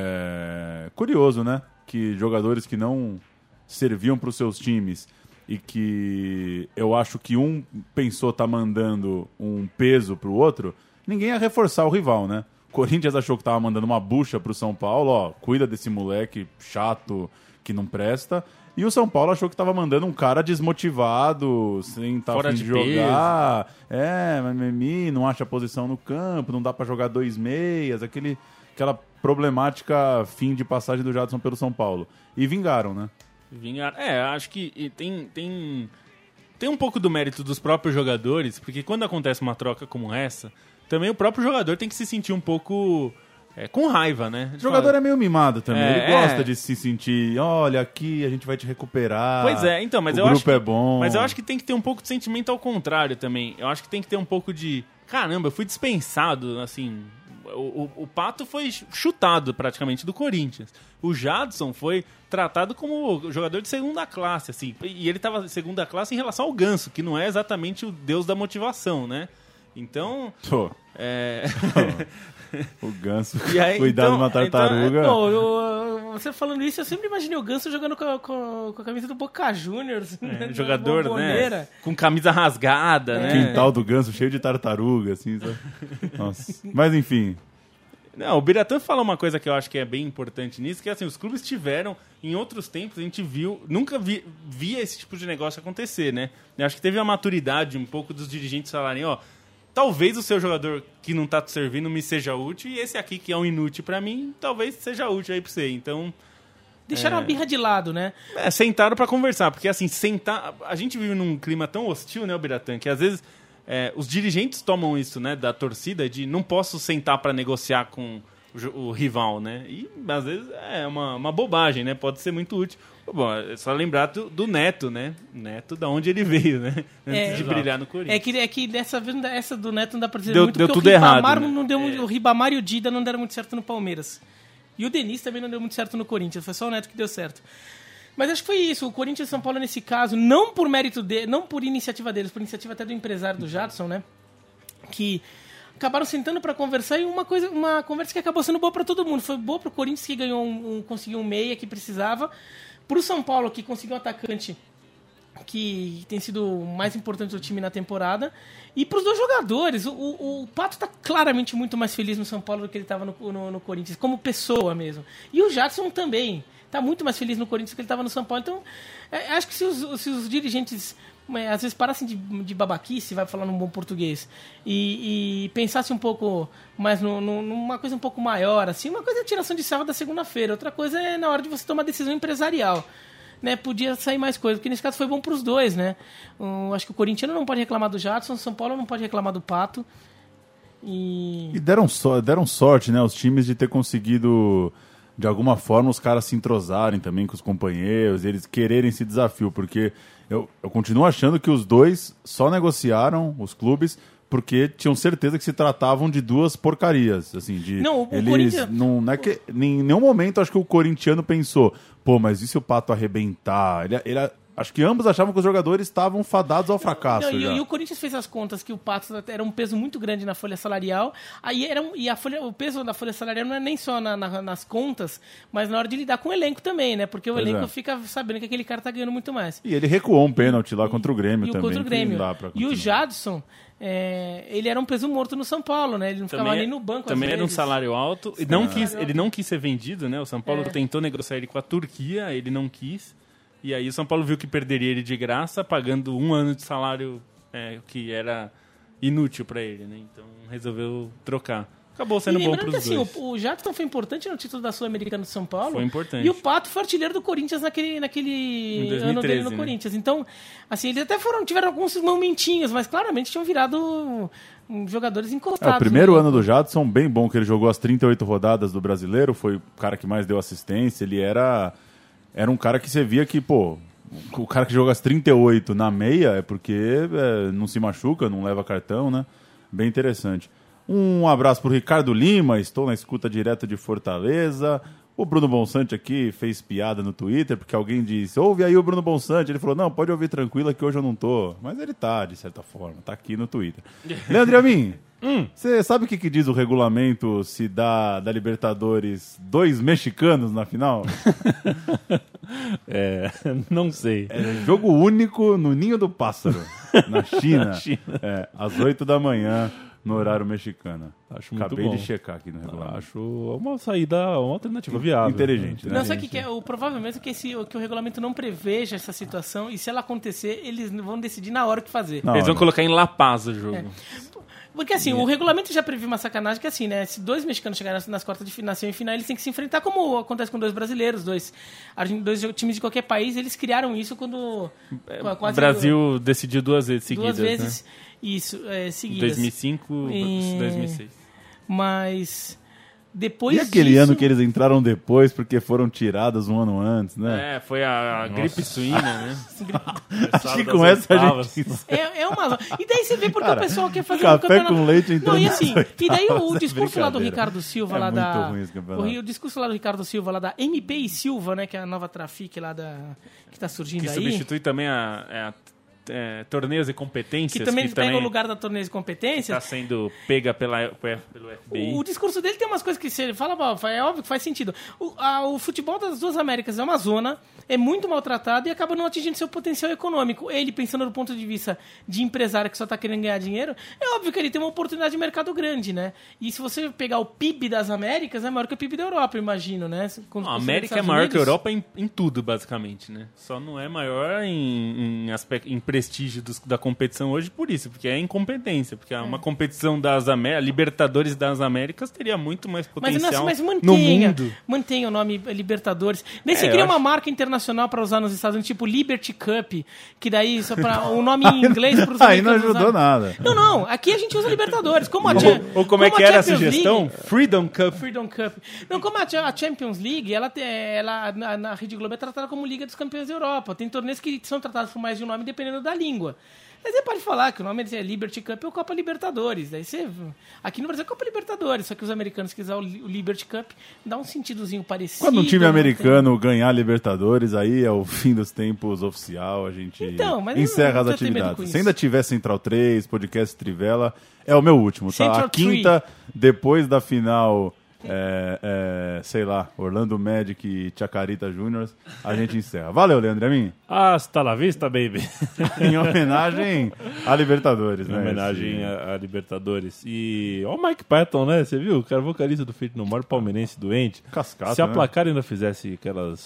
É, curioso, né? Que jogadores que não serviam para os seus times e que eu acho que um pensou tá mandando um peso pro outro, ninguém ia reforçar o rival, né? O Corinthians achou que tava mandando uma bucha pro São Paulo, ó, cuida desse moleque chato que não presta. E o São Paulo achou que tava mandando um cara desmotivado, sem estar Fora afim de, de jogar. É, mas Mimi não acha posição no campo, não dá pra jogar dois meias, aquele, aquela problemática fim de passagem do Jadson pelo São Paulo. E vingaram, né? Vingar. É, acho que e tem, tem, tem um pouco do mérito dos próprios jogadores, porque quando acontece uma troca como essa, também o próprio jogador tem que se sentir um pouco é, com raiva, né? O jogador é meio mimado também, É, ele gosta é. de se sentir, olha, aqui a gente vai te recuperar. Pois é, então, mas o eu grupo acho que, é bom. Mas eu acho que tem que ter um pouco de sentimento ao contrário também. Eu acho que tem que ter um pouco de, caramba, eu fui dispensado, assim. O, o, o Pato foi chutado praticamente do Corinthians. O Jadson foi tratado como jogador de segunda classe, assim. E ele estava segunda classe em relação ao Ganso, que não é exatamente o deus da motivação, né? Então, Pô, é... o Ganso, E aí, cuidado então- de uma tartaruga. Pô, eu- você falando isso, eu sempre imaginei o Ganso jogando com a, com a- com a camisa do Boca Juniors. É, na jogador, bomboneira. né? Com camisa rasgada, né? Quintal do Ganso cheio de tartaruga, assim, sabe? Nossa. Mas enfim, Não, o Biratã fala uma coisa que eu acho que é bem importante nisso, que é assim, os clubes tiveram, em outros tempos, a gente viu, nunca vi, via esse tipo de negócio acontecer, né? Eu acho que teve a maturidade um pouco dos dirigentes falarem, ó, talvez o seu jogador que não tá te servindo me seja útil, e esse aqui que é um inútil pra mim, talvez seja útil aí pra você. Então, Deixaram a birra de lado, né? é, sentaram pra conversar, porque assim, sentar, a gente vive num clima tão hostil, né, o Biratã, que às vezes é, os dirigentes tomam isso, né, da torcida, de não posso sentar pra negociar com o, jo- o rival, né, e às vezes é uma, uma bobagem, né, pode ser muito útil. Bom, é só lembrar do, do Neto, né, Neto da onde ele veio, né, antes É, de brilhar no Corinthians. É que, é que dessa vez, essa do Neto não dá pra dizer Deu- muito, deu porque tudo o Ribamar errado, né? não deu muito- o Ribamar e o Dida não deram muito certo no Palmeiras. E o Denis também não deu muito certo no Corinthians, foi só o Neto que deu certo. Mas acho que foi isso, o Corinthians e São Paulo nesse caso, não por mérito dele, não por iniciativa deles, por iniciativa até do empresário do Jadson, né? Que acabaram sentando para conversar e uma coisa, uma conversa que acabou sendo boa para todo mundo. Foi boa pro Corinthians, que ganhou um, um conseguiu um meia que precisava, pro São Paulo, que conseguiu um atacante que tem sido o mais importante do time na temporada, e pros dois jogadores. O, o, o Pato tá claramente muito mais feliz no São Paulo do que ele estava no, no, no Corinthians, como pessoa mesmo. E o Jadson também tá muito mais feliz no Corinthians do que ele estava no São Paulo. Então, é, acho que se os, se os dirigentes mas, às vezes parassem de, de babaquice, vai falar num bom português, e, e pensasse um pouco mais no, no, numa coisa um pouco maior, assim, uma coisa é a tiração de sarro da segunda-feira, outra coisa é na hora de você tomar decisão empresarial. Né, podia sair mais coisa, porque nesse caso foi bom para os dois, né? Um, acho que o corintiano não pode reclamar do Jadson, o São Paulo não pode reclamar do Pato. E, e deram, so, deram sorte, né? Os times de ter conseguido, de alguma forma, os caras se entrosarem também com os companheiros, eles quererem esse desafio, porque eu, eu continuo achando que os dois só negociaram, os clubes, porque tinham certeza que se tratavam de duas porcarias, assim, de não, o eles Corinthians... não, não é que em nenhum momento acho que o corintiano pensou, pô, mas e se o Pato arrebentar? Ele, ele, acho que ambos achavam que os jogadores estavam fadados ao fracasso. Não, já. E, e o Corinthians fez as contas que o Pato era um peso muito grande na folha salarial, aí era um, e a folha, o peso da folha salarial não é nem só na, na, nas contas, mas na hora de lidar com o elenco também, né? Porque o Pois elenco é. fica sabendo que aquele cara tá ganhando muito mais. E ele recuou um pênalti lá contra o Grêmio E o também. contra o que Grêmio. não dá pra E o continuar. Jadson, é, ele era um peso morto no São Paulo, né? Ele não ficava Também, nem no banco. também às era um vezes. salário alto. E não quis, ele não quis ser vendido, né? O São Paulo É. tentou negociar ele com a Turquia, ele não quis. E aí o São Paulo viu que perderia ele de graça, pagando um ano de salário é, que era inútil para ele, né? Então resolveu trocar. Acabou sendo E bom lembrando para que os assim, dois. o, o Jadson foi importante no título da Sul-Americana do São Paulo. Foi importante. E o Pato foi artilheiro do Corinthians naquele, naquele Em dois mil e ano dele treze, no né? Corinthians. Então, assim, eles até foram, tiveram alguns momentinhos, mas claramente tinham virado hum, jogadores É, encostados. o primeiro né? ano do Jadson, bem bom, que ele jogou as trinta e oito rodadas do Brasileiro, foi o cara que mais deu assistência, ele era, era um cara que você via que, pô, o cara que joga as trinta e oito na meia é porque é, não se machuca, não leva cartão, né? Bem interessante. Um abraço pro Ricardo Lima, estou na escuta direto de Fortaleza. O Bruno Bonsante aqui fez piada no Twitter, porque alguém disse, ouve aí o Bruno Bonsante. Ele falou, não, pode ouvir tranquilo que hoje eu não tô. Mas ele tá, de certa forma, tá aqui no Twitter. Leandro Amin, você sabe o que, que diz o regulamento se dá da Libertadores dois mexicanos na final? É, não sei. É jogo único no Ninho do Pássaro, na China, Na China. É, às oito da manhã, no horário mexicano. Acho muito Acabei bom. de checar aqui no regulamento. Acho uma saída, uma alternativa viável. Inteligente, né? Não, sabe o que, que é? O, provavelmente que, esse, que o regulamento não preveja essa situação e se ela acontecer, eles vão decidir na hora o que fazer. Não, Eles vão olha. colocar em La Paz o jogo. É. Porque assim, o regulamento já prevê uma sacanagem que assim, né? Se dois mexicanos chegarem nas, nas quartas de final e semifinal, eles têm que se enfrentar como acontece com dois brasileiros, dois, argen- dois times de qualquer país, eles criaram isso quando... O Brasil decidiu duas vezes seguidas, duas vezes, isso, é, né? seguidas. dois mil e cinco E- e dois mil e seis. Mas depois E aquele disso, ano que eles entraram depois porque foram tiradas um ano antes, né? É, foi a, a gripe suína, né? Acho que com essa a gente... É, é uma... E daí você vê porque Cara, o pessoal quer fazer café um campeonato... com leite entrando Não, e nas assim, e daí o, o oitavas, discurso é lá do brincadeira. Ricardo Silva, É lá muito da... ruim esse campeonato. o, o discurso lá do Ricardo Silva, lá da M P e Silva, né, que é a nova Trafic lá da... que tá surgindo Que aí. substitui também a, é, a- é, torneios e competências. Que também que pega também o lugar da torneio de competências. está sendo pega pela, pelo F B I. O, o discurso dele tem umas coisas que você fala, "Bom, é óbvio que faz sentido. O, a- o futebol das duas Américas é uma zona, é muito maltratado e acaba não atingindo seu potencial econômico. Ele, pensando do ponto de vista de empresário que só está querendo ganhar dinheiro, é óbvio que ele tem uma oportunidade de mercado grande, né? E se você pegar o P I B das Américas, é maior que o P I B da Europa, eu imagino, né? Quando- Não, a quando América é Estados maior que a Unidos- Europa em, em tudo, basicamente, né? Só não é maior em, em, aspecto, em prestígio dos- da competição hoje por isso, porque é incompetência. Porque é. uma competição das Américas, Libertadores das Américas, teria muito mais Mas, potencial nossa, mas no mantenha, mundo. mantenha o nome Libertadores. Daí você É, cria eu uma acho- marca internacional para usar nos Estados Unidos, tipo Liberty Cup, que daí só para o nome em inglês para os Aí não americanos ajudou usarem. nada. Não, não. Aqui a gente usa Libertadores. Como a Cha- Ou como é que a era a Champions sugestão? League- Freedom Cup. Freedom Cup. Não, como a Cha- a Champions League, ela, te- ela na, na Rede Globo é tratada como Liga dos Campeões da Europa. Tem torneios que são tratados por mais de um nome dependendo da língua. Aí você pode falar que o nome é Liberty Cup ou Copa Libertadores. Daí você, aqui no Brasil é Copa Libertadores, só que os americanos quiserem o Li- o Liberty Cup, dá um sentidozinho parecido. Quando um time não americano ganhar Libertadores, aí é o fim dos tempos oficial, a gente Então, mas eu encerra não as tô tendo medo com atividades. isso. Se ainda tiver Central três, podcast Trivela, é o meu último, tá? Central A quinta, depois da final, é, é, sei lá, Orlando Magic e Chacarita Juniors, a gente encerra. Valeu, Leandro Amin. Hasta la vista, baby. Em homenagem a Libertadores, Em né? homenagem Esse- a, a Libertadores. E ó o Mike Patton, né? Você viu? O cara vocalista do Feito No More, palmeirense doente. Cascata, Se a né? placar ainda fizesse aquelas,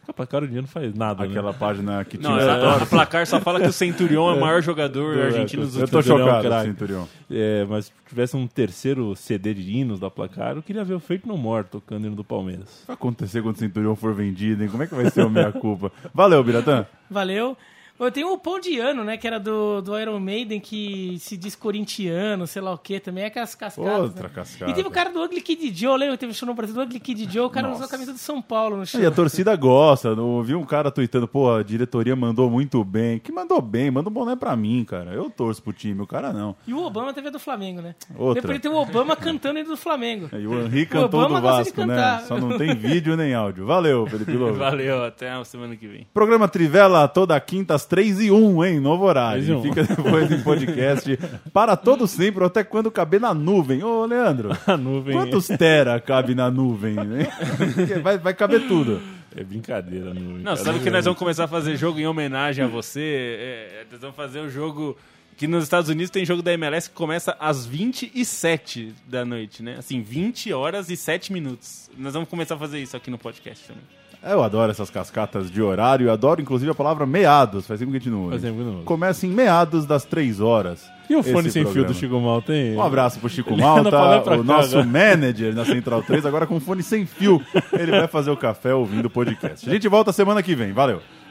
A Placar o dia não faz nada, Aquela né? página que tinha... Não, a, a Placar só fala que o Centurion é o maior jogador argentino dos Eu Eu tô tô chocado, craque. Centurion. É, mas se tivesse um terceiro C D de hinos da Placar, eu queria ver o Feito No More tocando hino do Palmeiras. O que vai acontecer quando o Centurion for vendido, hein? Como é que vai ser a minha culpa? Valeu, Biratã. Valeu. Eu tenho o Pão de Ano, né? Que era do, do Iron Maiden, que se diz corintiano, sei lá o que também. É aquelas cascadas. Outra né? cascada. E teve o cara do Ugly Kid Joe, lembra? Teve um show no Brasil do Ugly Kid Joe, o cara Nossa. usou a camisa do São Paulo no show. E a torcida gosta. Eu vi um cara tweetando, pô, a diretoria mandou muito bem. Que mandou bem? Manda um boné pra mim, cara. Eu torço pro time, o cara não. E o Obama teve a do Flamengo, né? Outra. Depois tem o Obama cantando ele do Flamengo. E o Henri O cantou Obama do gosta de Vasco, né? cantar. Só não tem vídeo nem áudio. Valeu, Felipe Lobo. Valeu, até a semana que vem. Programa Trivela toda quinta às três e um, hein? Novo horário. três e um. Fica depois em podcast para todo sempre, até quando caber na nuvem. Ô, Leandro, A nuvem quantos tera cabe na nuvem? Né? Vai, vai caber tudo. é brincadeira. A nuvem. Não, A sabe nuvem que nós é- vamos começar a fazer jogo em homenagem a você? É, nós vamos fazer um jogo... Que nos Estados Unidos tem jogo da M L S que começa às vinte e sete da noite, né? Assim, vinte horas e sete minutos. Nós vamos começar a fazer isso aqui no podcast também. Eu adoro essas cascatas de horário, eu adoro inclusive a palavra meados, faz tempo que a gente não Faz usa. tempo que não usa. Começa em meados das três horas. E o fone esse sem fio programa. do Chico Malta, hein? Um abraço pro Chico Ele anda pra lá Malta, e pra o cá, nosso né? manager na Central três, agora com fone sem fio. Ele vai fazer o café ouvindo o podcast. A gente volta semana que vem, valeu!